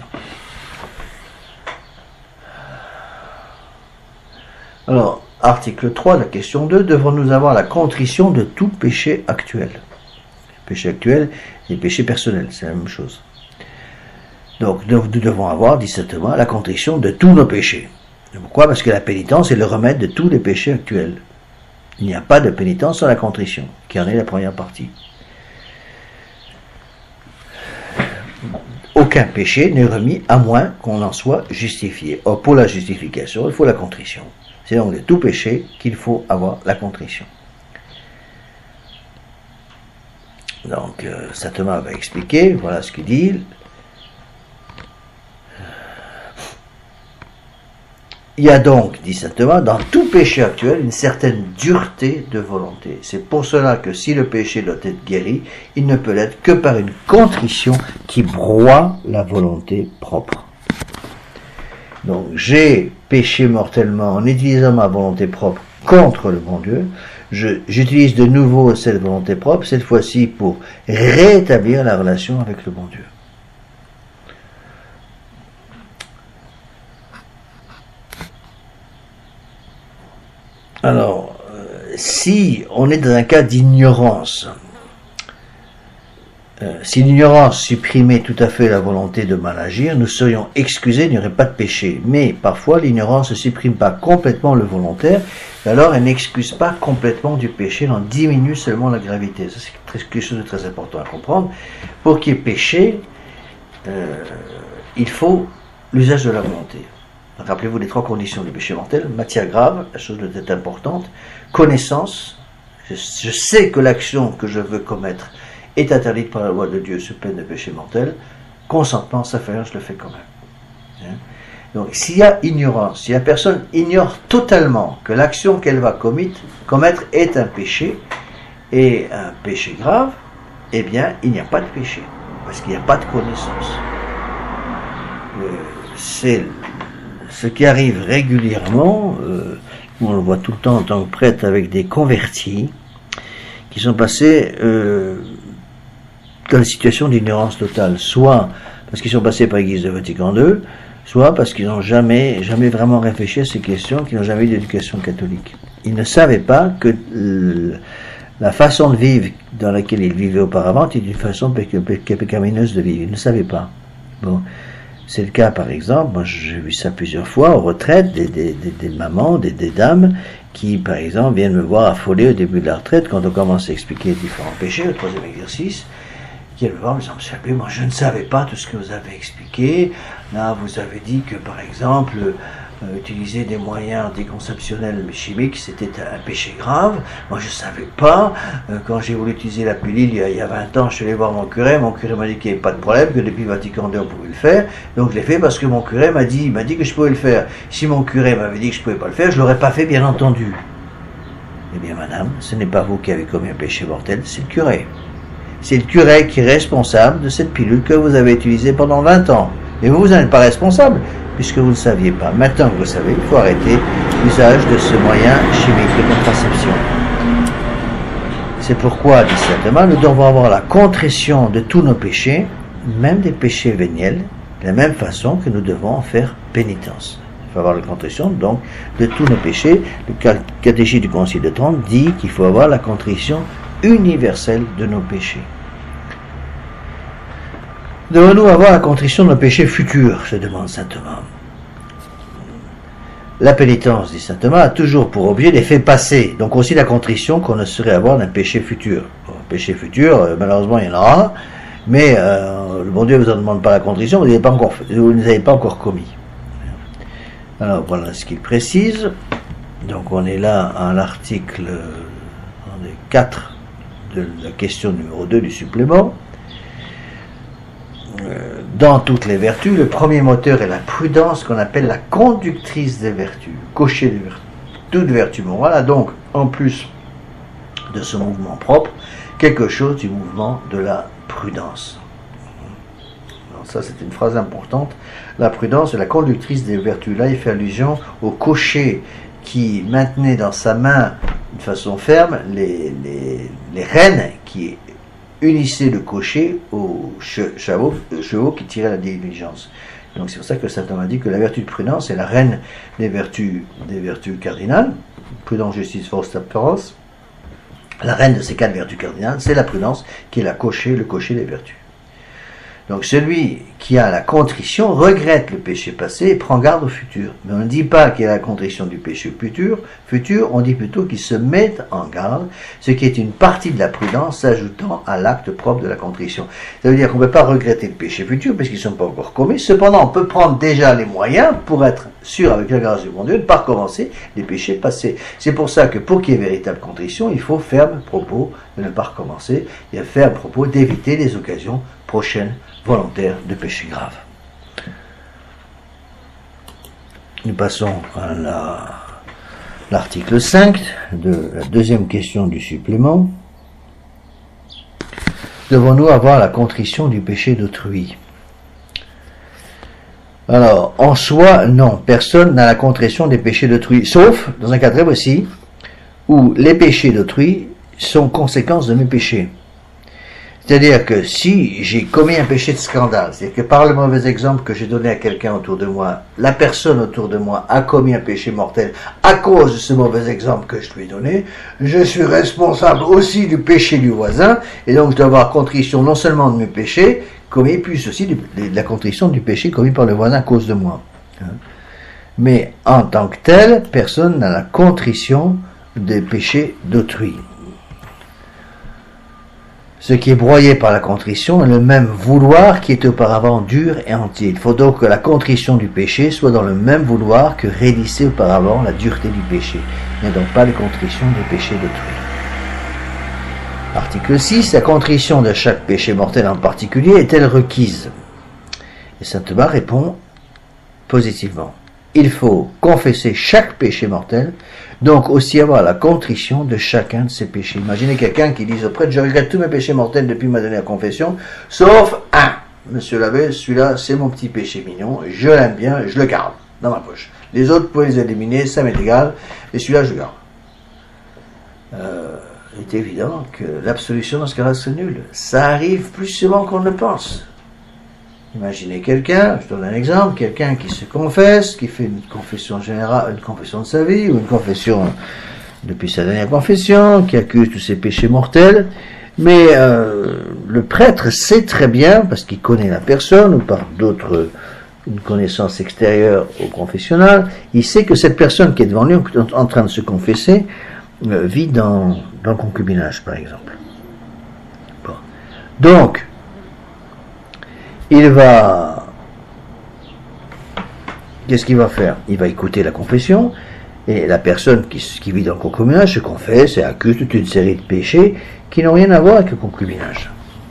Alors, article trois, la question deux, devons-nous avoir la contrition de tout péché actuel? Le péché actuel et le péché personnel, c'est la même chose. Donc, nous devons avoir, dit saint Thomas, la contrition de tous nos péchés. Pourquoi? Parce que la pénitence est le remède de tous les péchés actuels. Il n'y a pas de pénitence sans la contrition, qui en est la première partie. aucun péché n'est remis à moins qu'on en soit justifié. Or, pour la justification, il faut la contrition. C'est donc de tout péché qu'il faut avoir la contrition. Donc, euh, saint Thomas va expliquer, voilà ce qu'il dit. Il y a donc, dit saint Thomas, dans tout péché actuel, une certaine dureté de volonté. C'est pour cela que si le péché doit être guéri, il ne peut l'être que par une contrition qui broie la volonté propre. Donc, j'ai péché mortellement en utilisant ma volonté propre contre le bon Dieu. Je, j'utilise de nouveau cette volonté propre, cette fois-ci pour rétablir la relation avec le bon Dieu. Alors, euh, si on est dans un cas d'ignorance, euh, si l'ignorance supprimait tout à fait la volonté de mal agir, nous serions excusés, il n'y aurait pas de péché. Mais parfois, l'ignorance ne supprime pas complètement le volontaire, et alors elle n'excuse pas complètement du péché, elle en diminue seulement la gravité. Ça, c'est quelque chose de très important à comprendre. Pour qu'il y ait péché, euh, il faut l'usage de la volonté. Rappelez-vous les trois conditions du péché mortel. Matière grave, la chose de tête importante. Connaissance, je, je sais que l'action que je veux commettre est interdite par la loi de Dieu sous peine de péché mortel. Consentement, ça fait rien, je le fais quand même. Hein? Donc s'il y a ignorance, si la personne ignore totalement que l'action qu'elle va commettre, commettre est un péché, et un péché grave, eh bien il n'y a pas de péché, parce qu'il n'y a pas de connaissance. Euh, c'est ce qui arrive régulièrement, euh, on le voit tout le temps en tant que prêtre avec des convertis qui sont passés euh, dans une situation d'ignorance totale, soit parce qu'ils sont passés par l'Église de Vatican deux, soit parce qu'ils n'ont jamais, jamais vraiment réfléchi à ces questions, qu'ils n'ont jamais eu d'éducation catholique. Ils ne savaient pas que euh, la façon de vivre dans laquelle ils vivaient auparavant était une façon pécamineuse de vivre. Ils ne savaient pas. Bon. C'est le cas, par exemple, moi j'ai vu ça plusieurs fois, aux retraites, des, des, des, des mamans, des, des dames, qui, par exemple, viennent me voir affolées au début de la retraite, quand on commence à expliquer les différents péchés, le troisième exercice, qui viennent me voir en me disant, monsieur l'abbé, moi je ne savais pas tout ce que vous avez expliqué, là vous avez dit que, par exemple, euh, utiliser des moyens anticonceptionnels chimiques, c'était un péché grave. Moi, je savais pas. Euh, quand j'ai voulu utiliser la pilule, il y, a, il y a vingt ans, je suis allé voir mon curé. Mon curé m'a dit qu'il n'y avait pas de problème, que depuis Vatican deux, on pouvait le faire. Donc, je l'ai fait parce que mon curé m'a dit, il m'a dit que je pouvais le faire. Si mon curé m'avait dit que je pouvais pas le faire, je l'aurais pas fait, bien entendu. Eh bien, madame, ce n'est pas vous qui avez commis un péché mortel, c'est le curé. C'est le curé qui est responsable de cette pilule que vous avez utilisée pendant vingt ans. Et vous, vous n'en êtes pas responsable, puisque vous ne saviez pas. Maintenant que vous savez, il faut arrêter l'usage de ce moyen chimique de contraception. C'est pourquoi, dit saint Thomas, nous devons avoir la contrition de tous nos péchés, même des péchés véniels, de la même façon que nous devons en faire pénitence. Il faut avoir la contrition, donc, de tous nos péchés. Le catéchisme du Concile de Trente dit qu'il faut avoir la contrition universelle de nos péchés. Devons-nous avoir la contrition de nos péchés futurs, se demande saint Thomas. La pénitence, dit saint Thomas, a toujours pour objet les faits passés, donc aussi la contrition qu'on ne saurait avoir d'un péché futur. Bon, péché futur, euh, malheureusement, il y en aura, mais euh, le bon Dieu ne vous en demande pas la contrition, vous, pas encore, vous ne les avez pas encore commis. Alors voilà ce qu'il précise. Donc on est là à l'article quatre de la question numéro deux du supplément. Dans toutes les vertus, le premier moteur est la prudence qu'on appelle la conductrice des vertus, cocher des vertus, toute vertu. Bon, voilà donc, en plus de ce mouvement propre, quelque chose du mouvement de la prudence. Alors ça, c'est une phrase importante. La prudence est la conductrice des vertus. Là, il fait allusion au cocher qui maintenait dans sa main, de façon ferme, les, les, les rênes qui unissait le cocher aux chevaux, chevaux qui tiraient la diligence. Donc c'est pour ça que saint Thomas dit que la vertu de prudence est la reine des vertus, des vertus cardinales. Prudence, justice, force, tempérance. La reine de ces quatre vertus cardinales, c'est la prudence qui est la cocher, le cocher des vertus. Donc celui qui a la contrition regrette le péché passé et prend garde au futur. Mais on ne dit pas qu'il a la contrition du péché futur, futur, on dit plutôt qu'il se met en garde, ce qui est une partie de la prudence s'ajoutant à l'acte propre de la contrition. Ça veut dire qu'on ne peut pas regretter le péché futur parce qu'ils ne sont pas encore commis. Cependant, on peut prendre déjà les moyens pour être sûr, avec la grâce du bon Dieu, de ne pas recommencer les péchés passés. C'est pour ça que pour qu'il y ait véritable contrition, il faut ferme propos de ne pas recommencer et ferme propos d'éviter les occasions prochaines volontaires de péché grave. Nous passons à la, l'article cinq de la deuxième question du supplément. Devons-nous avoir la contrition du péché d'autrui? Alors, en soi, non. Personne n'a la contrition des péchés d'autrui, sauf dans un cas très précis, où les péchés d'autrui sont conséquences de mes péchés. C'est-à-dire que si j'ai commis un péché de scandale, c'est-à-dire que par le mauvais exemple que j'ai donné à quelqu'un autour de moi, la personne autour de moi a commis un péché mortel à cause de ce mauvais exemple que je lui ai donné, je suis responsable aussi du péché du voisin, et donc je dois avoir contrition non seulement de mes péchés commis, puis aussi de la contrition du péché commis par le voisin à cause de moi. Mais en tant que tel, personne n'a la contrition des péchés d'autrui. Ce qui est broyé par la contrition est le même vouloir qui était auparavant dur et entier. Il faut donc que la contrition du péché soit dans le même vouloir que raidissait auparavant la dureté du péché. Il n'y a donc pas de contrition des péchés d'autrui. Article six. La contrition de chaque péché mortel en particulier est-elle requise? Et saint Thomas répond positivement. Il faut confesser chaque péché mortel, donc aussi avoir la contrition de chacun de ces péchés. Imaginez quelqu'un qui dise au prêtre, je regrette tous mes péchés mortels depuis ma dernière confession, sauf un. Monsieur l'abbé, celui-là, c'est mon petit péché mignon, je l'aime bien, je le garde dans ma poche. Les autres, vous pouvez les éliminer, ça m'est égal, et celui-là, je le garde. Euh, il est évident que l'absolution dans ce cas-là, c'est nul. Ça arrive plus souvent qu'on ne le pense. Imaginez quelqu'un, je donne un exemple, quelqu'un qui se confesse, qui fait une confession générale, une confession de sa vie, ou une confession depuis sa dernière confession, qui accuse tous ses péchés mortels, mais euh, le prêtre sait très bien, parce qu'il connaît la personne, ou par d'autres, une connaissance extérieure au confessionnal, il sait que cette personne qui est devant lui, en train de se confesser, euh, vit dans, dans le concubinage, par exemple. Bon. Donc, il va, qu'est-ce qu'il va faire? Il va écouter la confession, et la personne qui, qui vit dans le concubinage se confesse et accuse toute une série de péchés qui n'ont rien à voir avec le concubinage.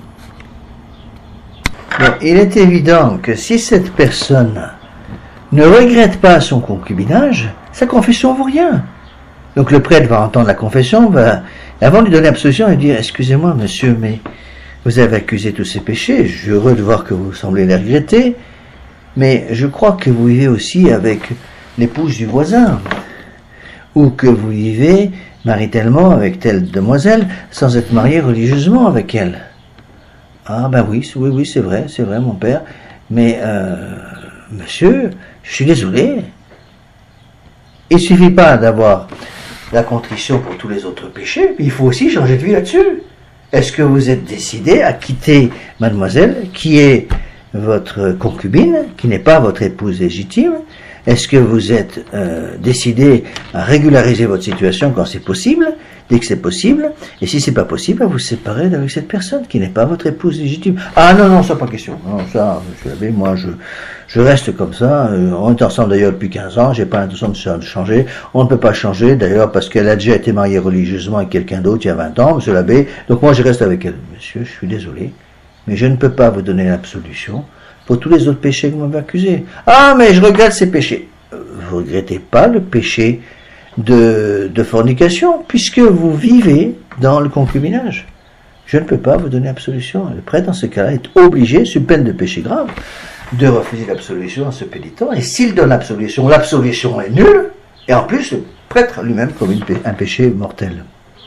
Bon, il est évident que si cette personne ne regrette pas son concubinage, sa confession ne vaut rien. Donc le prêtre va entendre la confession, va, avant de lui donner absolution, il dit, excusez-moi monsieur, mais vous avez accusé tous ces péchés, je suis heureux de voir que vous semblez les regretter, mais je crois que vous vivez aussi avec l'épouse du voisin, ou que vous vivez maritalement avec telle demoiselle, sans être marié religieusement avec elle. Ah ben oui, oui, oui, c'est vrai, c'est vrai mon père, mais euh, monsieur, je suis désolé, il ne suffit pas d'avoir la contrition pour tous les autres péchés, mais il faut aussi changer de vie là-dessus. Est-ce que vous êtes décidé à quitter mademoiselle, qui est votre concubine, qui n'est pas votre épouse légitime? Est-ce que vous êtes euh, décidé à régulariser votre situation quand c'est possible, dès que c'est possible? Et si c'est pas possible, à vous séparer avec cette personne qui n'est pas votre épouse légitime? Ah non, non, ça pas question. Non, ça, monsieur l'abbé, moi je, je reste comme ça. On est ensemble d'ailleurs depuis quinze ans, j'ai pas l'intention de changer. On ne peut pas changer d'ailleurs parce qu'elle a déjà été mariée religieusement avec quelqu'un d'autre il y a vingt ans, monsieur l'abbé. Donc moi je reste avec elle. Monsieur, je suis désolé, mais je ne peux pas vous donner l'absolution pour tous les autres péchés que vous m'avez accusés. Ah, mais je regrette ces péchés. Vous ne regrettez pas le péché de, de fornication, puisque vous vivez dans le concubinage. Je ne peux pas vous donner absolution. Le prêtre, dans ce cas-là, est obligé, sous peine de péché grave, de refuser l'absolution à ce pénitent. Et s'il donne l'absolution, l'absolution est nulle, et en plus, le prêtre lui-même commet un péché mortel.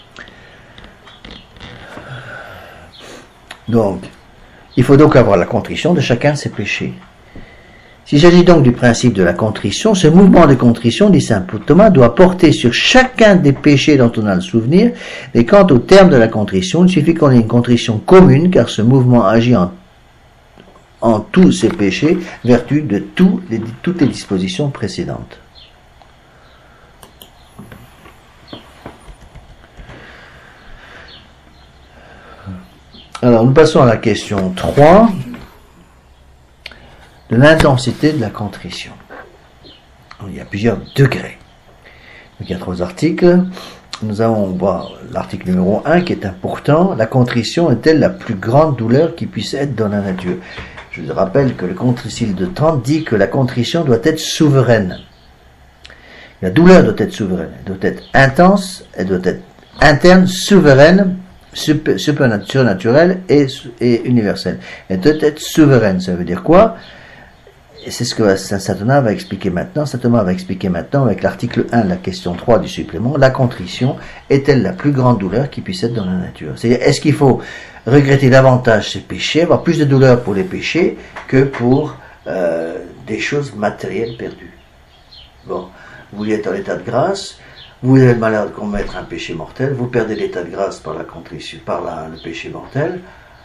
Donc, il faut donc avoir la contrition de chacun de ces péchés. S'il s'agit donc du principe de la contrition, ce mouvement de contrition, dit saint Thomas, doit porter sur chacun des péchés dont on a le souvenir, mais quant au terme de la contrition, il suffit qu'on ait une contrition commune, car ce mouvement agit en, en tous ses péchés, vertu de tous les, toutes les dispositions précédentes. Alors, nous passons à la question trois, de l'intensité de la contrition. Il y a plusieurs degrés. Donc, il y a trois articles. Nous allons voir l'article numéro un qui est important. La contrition est-elle la plus grande douleur qui puisse être dans la nature? Je vous rappelle que le Contricile de Trente dit que la contrition doit être souveraine. La douleur doit être souveraine. Elle doit être intense, elle doit être interne, souveraine, surnaturelle et, et universelle. Elle doit être souveraine. Ça veut dire quoi? Et c'est ce que saint Thomas va expliquer maintenant. Saint Thomas va expliquer maintenant avec l'article un, la question trois du supplément. La contrition est-elle la plus grande douleur qui puisse être dans la nature? C'est-à-dire, est-ce qu'il faut regretter davantage ses péchés, avoir plus de douleur pour les péchés que pour euh, des choses matérielles perdues? Bon, vous êtes en état de grâce, vous avez le malheur de commettre un péché mortel, vous perdez l'état de grâce par la contrition, par la, le péché mortel,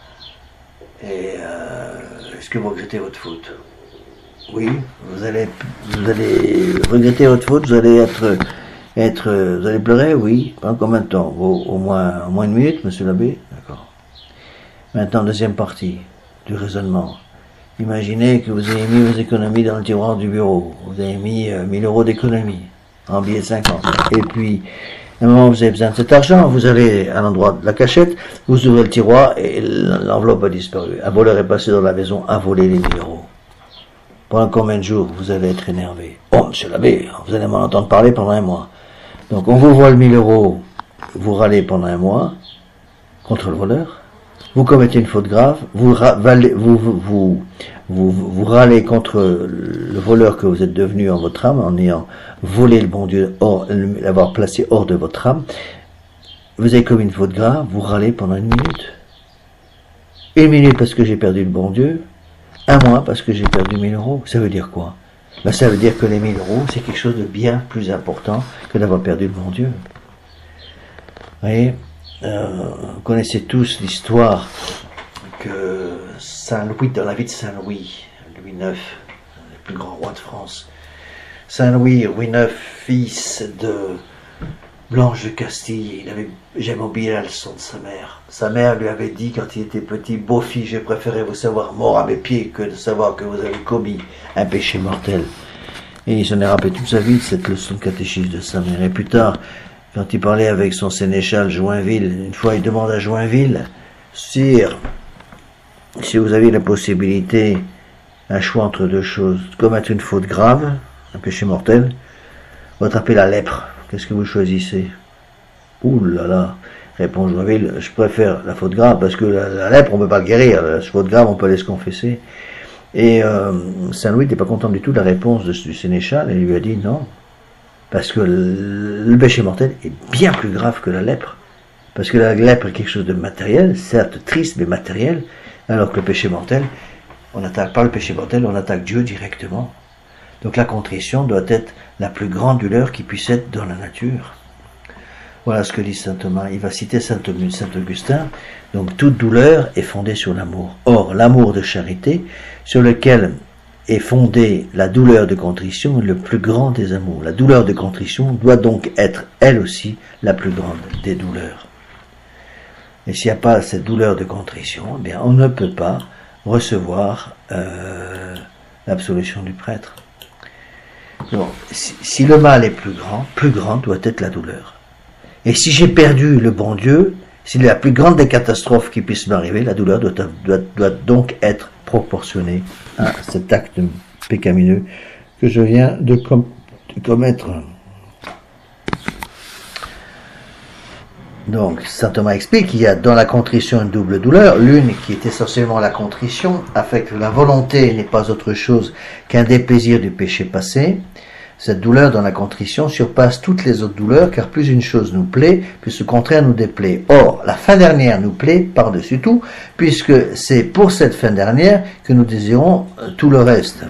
et euh, est-ce que vous regrettez votre faute? Oui, vous allez, vous allez regretter votre faute, vous allez être, être, vous allez pleurer, oui. Pendant combien de temps? Au, au moins, au moins une minute, monsieur l'abbé? D'accord. Maintenant, deuxième partie du raisonnement. Imaginez que vous avez mis vos économies dans le tiroir du bureau. Vous avez mis euh, mille euros d'économie en billets de cinquante. Et puis, à un moment où vous avez besoin de cet argent, vous allez à l'endroit de la cachette, vous ouvrez le tiroir et l'enveloppe a disparu. Un voleur est passé dans la maison, a volé les mille euros. Pendant combien de jours vous allez être énervé? Oh, monsieur l'abbé, vous allez m'en entendre parler pendant un mois. Donc, on vous vole mille euros, vous râlez pendant un mois contre le voleur. Vous commettez une faute grave, vous, vous, vous, vous, vous, vous râlez contre le voleur que vous êtes devenu en votre âme, en ayant volé le bon Dieu, l'avoir placé hors de votre âme. Vous avez commis une faute grave, vous râlez pendant une minute. Une minute parce que j'ai perdu le bon Dieu. Un mois parce que j'ai perdu mille euros. Ça veut dire quoi? Ben, ça veut dire que les mille euros, c'est quelque chose de bien plus important que d'avoir perdu le bon Dieu. Vous voyez, euh, vous connaissez tous l'histoire que Saint Louis, dans la vie de Saint Louis, Louis neuf, le plus grand roi de France, Saint Louis, Louis neuf, fils de Blanche de Castille, il avait jamais oublié la leçon de sa mère. Sa mère lui avait dit quand il était petit, beau fils, j'ai préféré vous savoir mort à mes pieds que de savoir que vous avez commis un péché mortel. Et il s'en est rappelé toute sa vie de cette leçon de catéchisme de sa mère. Et plus tard, quand il parlait avec son sénéchal Joinville, une fois il demande à Joinville, Sire, si vous aviez la possibilité, un choix entre deux choses, de commettre une faute grave, un péché mortel, ou attraper la lèpre, qu'est-ce que vous choisissez? Ouh là là, répond Joinville, je préfère la faute grave, parce que la, la lèpre, on ne peut pas le guérir, la faute grave, on peut aller se confesser. Et euh, Saint-Louis n'était pas content du tout de la réponse de, du sénéchal, et il lui a dit non, parce que le, le péché mortel est bien plus grave que la lèpre. Parce que la lèpre est quelque chose de matériel, certes triste, mais matériel, alors que le péché mortel, on n'attaque pas le péché mortel, on attaque Dieu directement. Donc la contrition doit être la plus grande douleur qui puisse être dans la nature. Voilà ce que dit saint Thomas. Il va citer saint Augustin. Donc toute douleur est fondée sur l'amour. Or, l'amour de charité, sur lequel est fondée la douleur de contrition, est le plus grand des amours. La douleur de contrition doit donc être, elle aussi, la plus grande des douleurs. Et s'il n'y a pas cette douleur de contrition, eh bien, on ne peut pas recevoir euh, l'absolution du prêtre. Donc, si, si le mal est plus grand, plus grand doit être la douleur. Et si j'ai perdu le bon Dieu, si la plus grande des catastrophes qui puissent m'arriver, la douleur doit, doit, doit donc être proportionnée à cet acte pécamineux que je viens de, com de commettre. Donc, saint Thomas explique qu'il y a dans la contrition une double douleur, l'une qui est essentiellement la contrition, afin que la volonté n'est pas autre chose qu'un déplaisir du péché passé. Cette douleur dans la contrition surpasse toutes les autres douleurs, car plus une chose nous plaît, plus le contraire nous déplaît. Or, la fin dernière nous plaît par-dessus tout, puisque c'est pour cette fin dernière que nous désirons tout le reste.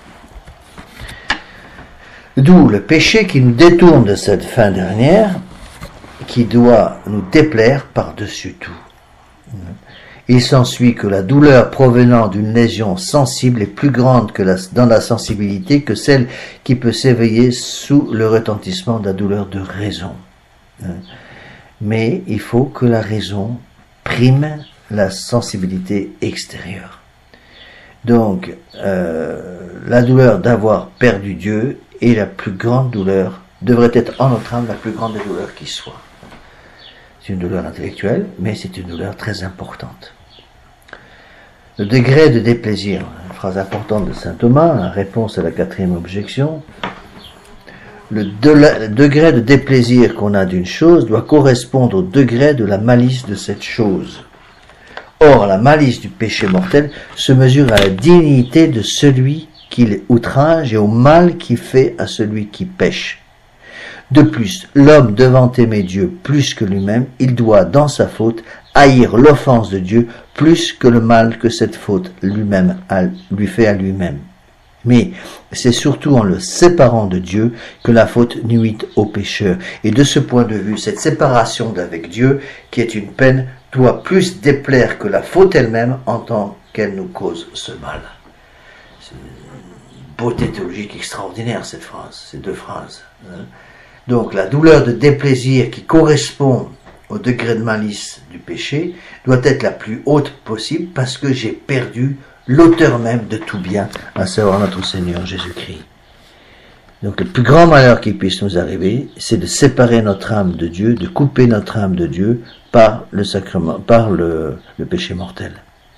D'où le péché qui nous détourne de cette fin dernière, qui doit nous déplaire par-dessus tout. Il s'ensuit que la douleur provenant d'une lésion sensible est plus grande que la, dans la sensibilité que celle qui peut s'éveiller sous le retentissement de la douleur de raison. Mais il faut que la raison prime la sensibilité extérieure. Donc, euh, la douleur d'avoir perdu Dieu est la plus grande douleur, devrait être en notre âme la plus grande des douleurs qui soit. C'est une douleur intellectuelle, mais c'est une douleur très importante. Le degré de déplaisir, une phrase importante de saint Thomas, la réponse à la quatrième objection. Le, de la, le degré de déplaisir qu'on a d'une chose doit correspondre au degré de la malice de cette chose. Or, la malice du péché mortel se mesure à la dignité de celui qui outrage et au mal qu'il fait à celui qui pêche. De plus, l'homme devant aimer Dieu plus que lui-même, il doit, dans sa faute, haïr l'offense de Dieu plus que le mal que cette faute lui-même lui fait à lui-même. Mais c'est surtout en le séparant de Dieu que la faute nuit au pécheur. Et de ce point de vue, cette séparation d'avec Dieu, qui est une peine, doit plus déplaire que la faute elle-même en tant qu'elle nous cause ce mal. C'est une beauté théologique extraordinaire, cette phrase, ces deux phrases. Donc la douleur de déplaisir qui correspond au degré de malice du péché doit être la plus haute possible parce que j'ai perdu l'auteur même de tout bien, à savoir notre Seigneur Jésus-Christ. Donc le plus grand malheur qui puisse nous arriver, c'est de séparer notre âme de Dieu, de couper notre âme de Dieu par le sacrement, par le, le péché mortel.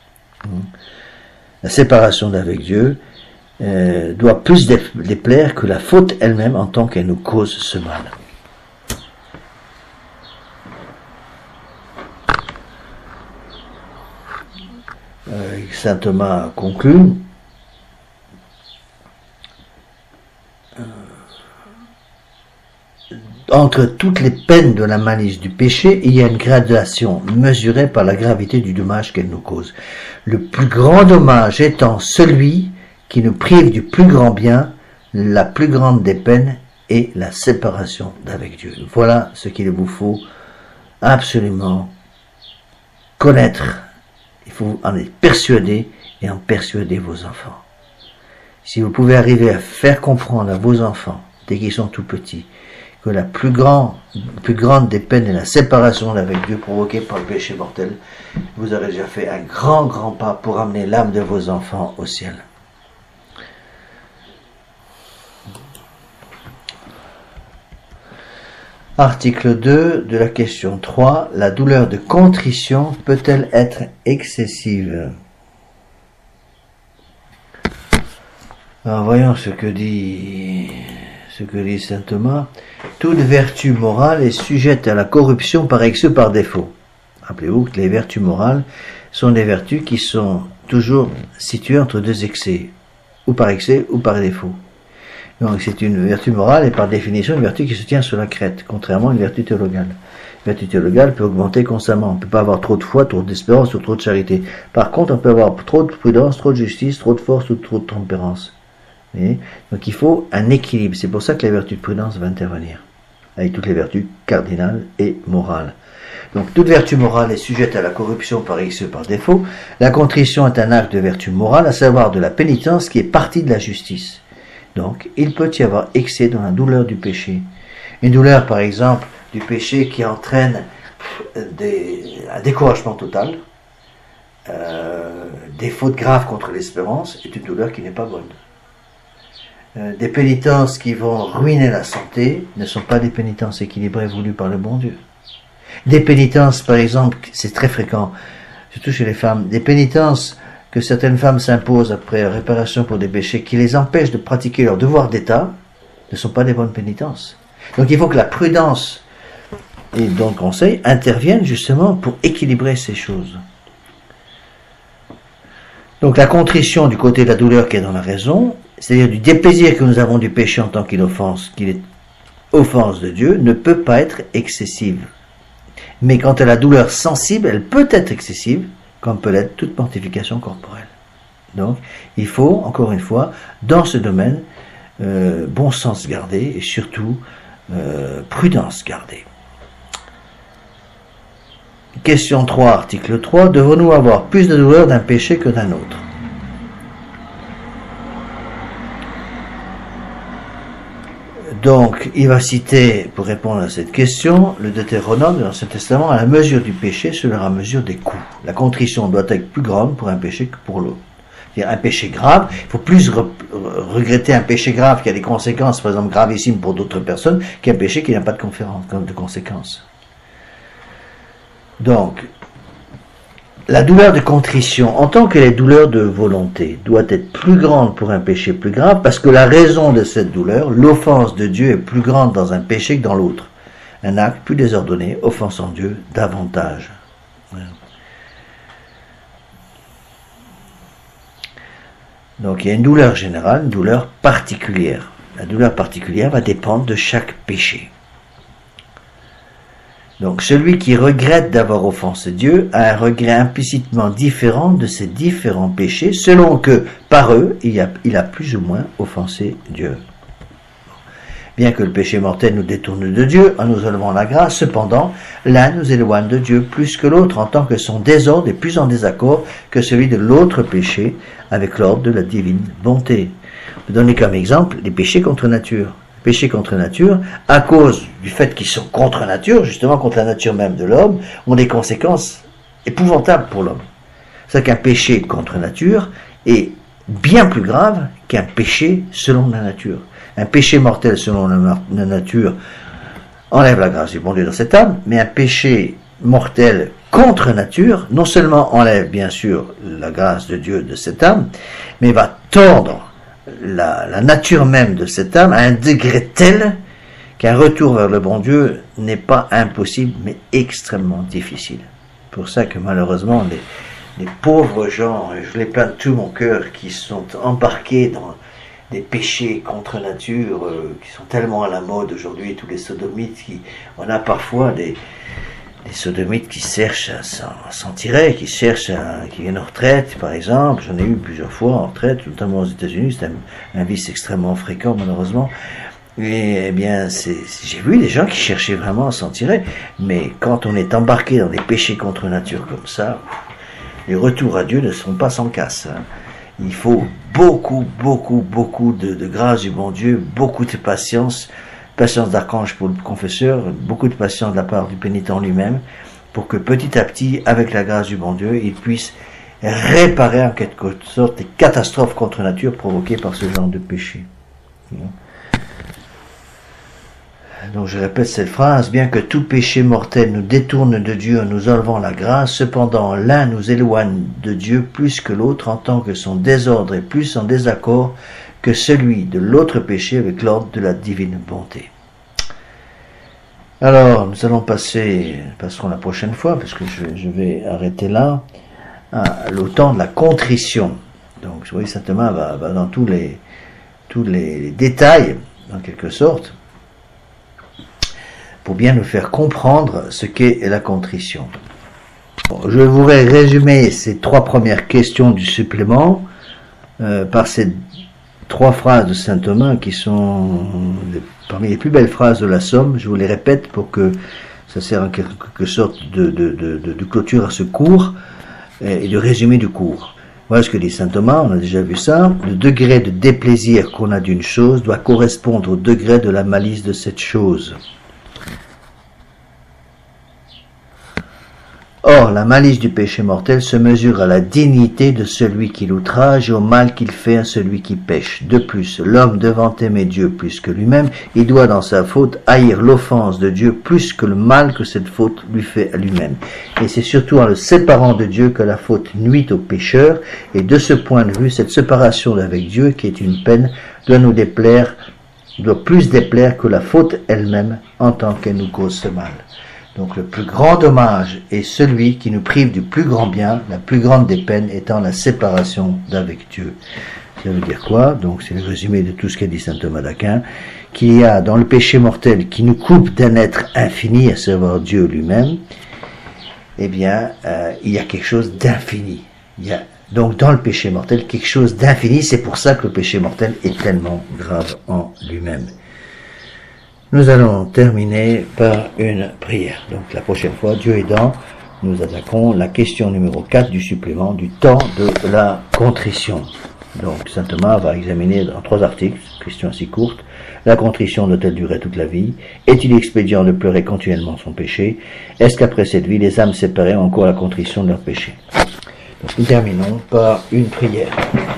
La séparation d'avec Dieu euh, doit plus déplaire que la faute elle-même en tant qu'elle nous cause ce mal. Euh, Saint Thomas conclut. Entre toutes les peines de la malice du péché, il y a une gradation mesurée par la gravité du dommage qu'elle nous cause. Le plus grand dommage étant celui qui nous prive du plus grand bien, la plus grande des peines est la séparation d'avec Dieu. Voilà ce qu'il vous faut absolument connaître. Il faut en être persuadé et en persuader vos enfants. Si vous pouvez arriver à faire comprendre à vos enfants, dès qu'ils sont tout petits, que la plus grande, plus grande des peines est la séparation d'avec Dieu provoquée par le péché mortel, vous aurez déjà fait un grand, grand pas pour amener l'âme de vos enfants au ciel. Article deux de la question trois. La douleur de contrition peut-elle être excessive? Alors voyons ce que dit, ce que dit saint Thomas. Toute vertu morale est sujette à la corruption par excès ou par défaut. Rappelez-vous que les vertus morales sont des vertus qui sont toujours situées entre deux excès, ou par excès ou par défaut. Donc c'est une vertu morale et par définition une vertu qui se tient sur la crête, contrairement à une vertu théologale. Une vertu théologale peut augmenter constamment. On ne peut pas avoir trop de foi, trop d'espérance ou trop de charité. Par contre, on peut avoir trop de prudence, trop de justice, trop de force ou trop de tempérance. Vous voyez ? Donc il faut un équilibre. C'est pour ça que la vertu de prudence va intervenir, avec toutes les vertus cardinales et morales. Donc toute vertu morale est sujette à la corruption par excès ou par défaut. La contrition est un acte de vertu morale, à savoir de la pénitence qui est partie de la justice. Donc, il peut y avoir excès dans la douleur du péché. Une douleur, par exemple, du péché qui entraîne des, un découragement total, euh, des fautes graves contre l'espérance, est une douleur qui n'est pas bonne. Euh, des pénitences qui vont ruiner la santé ne sont pas des pénitences équilibrées voulues par le bon Dieu. Des pénitences, par exemple, c'est très fréquent, surtout chez les femmes, des pénitences que certaines femmes s'imposent après réparation pour des péchés qui les empêchent de pratiquer leur devoir d'État, ne sont pas des bonnes pénitences. Donc il faut que la prudence et donc le conseil interviennent justement pour équilibrer ces choses. Donc la contrition du côté de la douleur qui est dans la raison, c'est-à-dire du déplaisir que nous avons du péché en tant qu'il offense, qu'il est offense de Dieu, ne peut pas être excessive. Mais quant à la douleur sensible, elle peut être excessive, comme peut l'être toute mortification corporelle. Donc, il faut, encore une fois, dans ce domaine, euh, bon sens garder et surtout euh, prudence garder. question trois, article trois, devons-nous avoir plus de douleur d'un péché que d'un autre? Donc, il va citer, pour répondre à cette question, le Deutéronome de l'Ancien Testament, à la mesure du péché selon la mesure des coups. La contrition doit être plus grande pour un péché que pour l'autre. C'est-à-dire un péché grave, il faut plus re regretter un péché grave qui a des conséquences, par exemple gravissimes pour d'autres personnes, qu'un péché qui n'a pas de, de conséquences. Donc, la douleur de contrition, en tant que les douleurs de volonté, doit être plus grande pour un péché plus grave, parce que la raison de cette douleur, l'offense de Dieu est plus grande dans un péché que dans l'autre. Un acte plus désordonné, offensant Dieu davantage. Donc il y a une douleur générale, une douleur particulière. La douleur particulière va dépendre de chaque péché. Donc celui qui regrette d'avoir offensé Dieu a un regret implicitement différent de ses différents péchés, selon que par eux il a, il a plus ou moins offensé Dieu. Bien que le péché mortel nous détourne de Dieu en nous enlevant la grâce, cependant l'un nous éloigne de Dieu plus que l'autre, en tant que son désordre est plus en désaccord que celui de l'autre péché avec l'ordre de la divine bonté. Je vais donner comme exemple les péchés contre nature. Péchés contre nature, à cause du fait qu'ils sont contre nature, justement contre la nature même de l'homme, ont des conséquences épouvantables pour l'homme. C'est qu'un péché contre nature est bien plus grave qu'un péché selon la nature. Un péché mortel selon la nature enlève la grâce du bon Dieu dans cette âme, mais un péché mortel contre nature, non seulement enlève bien sûr la grâce de Dieu de cette âme, mais va tordre La, la nature même de cette âme à un degré tel qu'un retour vers le bon Dieu n'est pas impossible, mais extrêmement difficile. C'est pour ça que malheureusement, les, les pauvres gens, je les plains de tout mon cœur, qui sont embarqués dans des péchés contre nature, euh, qui sont tellement à la mode aujourd'hui, tous les sodomites, qui, on a parfois des, des sodomites qui cherchent à s'en tirer, qui cherchent à, qui viennent en retraite, par exemple. J'en ai eu plusieurs fois en retraite, notamment aux États-Unis. C'est un, un vice extrêmement fréquent, malheureusement. Et, eh bien, c'est, j'ai vu des gens qui cherchaient vraiment à s'en tirer. Mais quand on est embarqué dans des péchés contre nature comme ça, les retours à Dieu ne sont pas sans casse. Hein. Il faut beaucoup, beaucoup, beaucoup de, de grâce du bon Dieu, beaucoup de patience, patience d'archange pour le confesseur, beaucoup de patience de la part du pénitent lui-même, pour que petit à petit, avec la grâce du bon Dieu, il puisse réparer en quelque sorte les catastrophes contre nature provoquées par ce genre de péché. Donc je répète cette phrase, bien que tout péché mortel nous détourne de Dieu en nous enlevant la grâce, cependant l'un nous éloigne de Dieu plus que l'autre, en tant que son désordre est plus en désaccord que celui de l'autre péché avec l'ordre de la divine bonté. Alors, nous allons passer, passerons la prochaine fois, parce que je, je vais arrêter là, à l'autant de la contrition. Donc, vous voyez, saint Thomas va, va dans tous les, tous les, les détails, en quelque sorte, pour bien nous faire comprendre ce qu'est la contrition. Bon, je voudrais résumer ces trois premières questions du supplément euh, par ces trois phrases de saint Thomas qui sont les, parmi les plus belles phrases de la Somme. Je vous les répète pour que ça sert en quelque sorte de, de, de, de, de clôture à ce cours et de résumé du cours. Voilà ce que dit saint Thomas, on a déjà vu ça. Le degré de déplaisir qu'on a d'une chose doit correspondre au degré de la malice de cette chose. Or, la malice du péché mortel se mesure à la dignité de celui qui l'outrage et au mal qu'il fait à celui qui pêche. De plus, l'homme devant aimer Dieu plus que lui-même, il doit dans sa faute haïr l'offense de Dieu plus que le mal que cette faute lui fait à lui-même. Et c'est surtout en le séparant de Dieu que la faute nuit au pécheur, et de ce point de vue, cette séparation avec Dieu, qui est une peine, doit nous déplaire, doit plus déplaire que la faute elle-même en tant qu'elle nous cause ce mal. Donc le plus grand dommage est celui qui nous prive du plus grand bien, la plus grande des peines étant la séparation d'avec Dieu. Ça veut dire quoi? Donc c'est le résumé de tout ce qu'a dit saint Thomas d'Aquin, qu'il y a dans le péché mortel qui nous coupe d'un être infini, à savoir Dieu lui-même, eh bien euh, il y a quelque chose d'infini. Il y a donc dans le péché mortel quelque chose d'infini, c'est pour ça que le péché mortel est tellement grave en lui-même. Nous allons terminer par une prière. Donc la prochaine fois, Dieu aidant, nous attaquons la question numéro quatre du supplément du temps de la contrition. Donc, saint Thomas va examiner dans trois articles, question assez courte, la contrition doit-elle durer toute la vie? Est-il expédient de pleurer continuellement son péché? Est-ce qu'après cette vie, les âmes séparées ont encore la contrition de leur péché? Donc, nous terminons par une prière.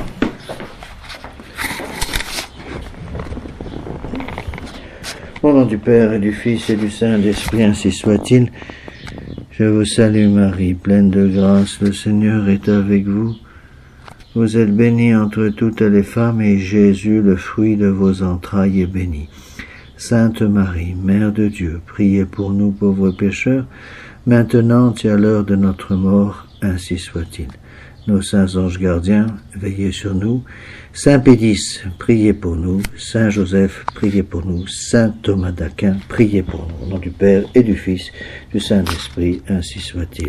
Au nom du Père et du Fils et du Saint-Esprit, ainsi soit-il. Je vous salue Marie, pleine de grâce, le Seigneur est avec vous. Vous êtes bénie entre toutes les femmes, et Jésus, le fruit de vos entrailles, est béni. Sainte Marie, Mère de Dieu, priez pour nous pauvres pécheurs, maintenant et à l'heure de notre mort, ainsi soit-il. Nos saints anges gardiens, veillez sur nous. Saint Pédis, priez pour nous. Saint Joseph, priez pour nous. Saint Thomas d'Aquin, priez pour nous. Au nom du Père et du Fils, du Saint-Esprit, ainsi soit-il.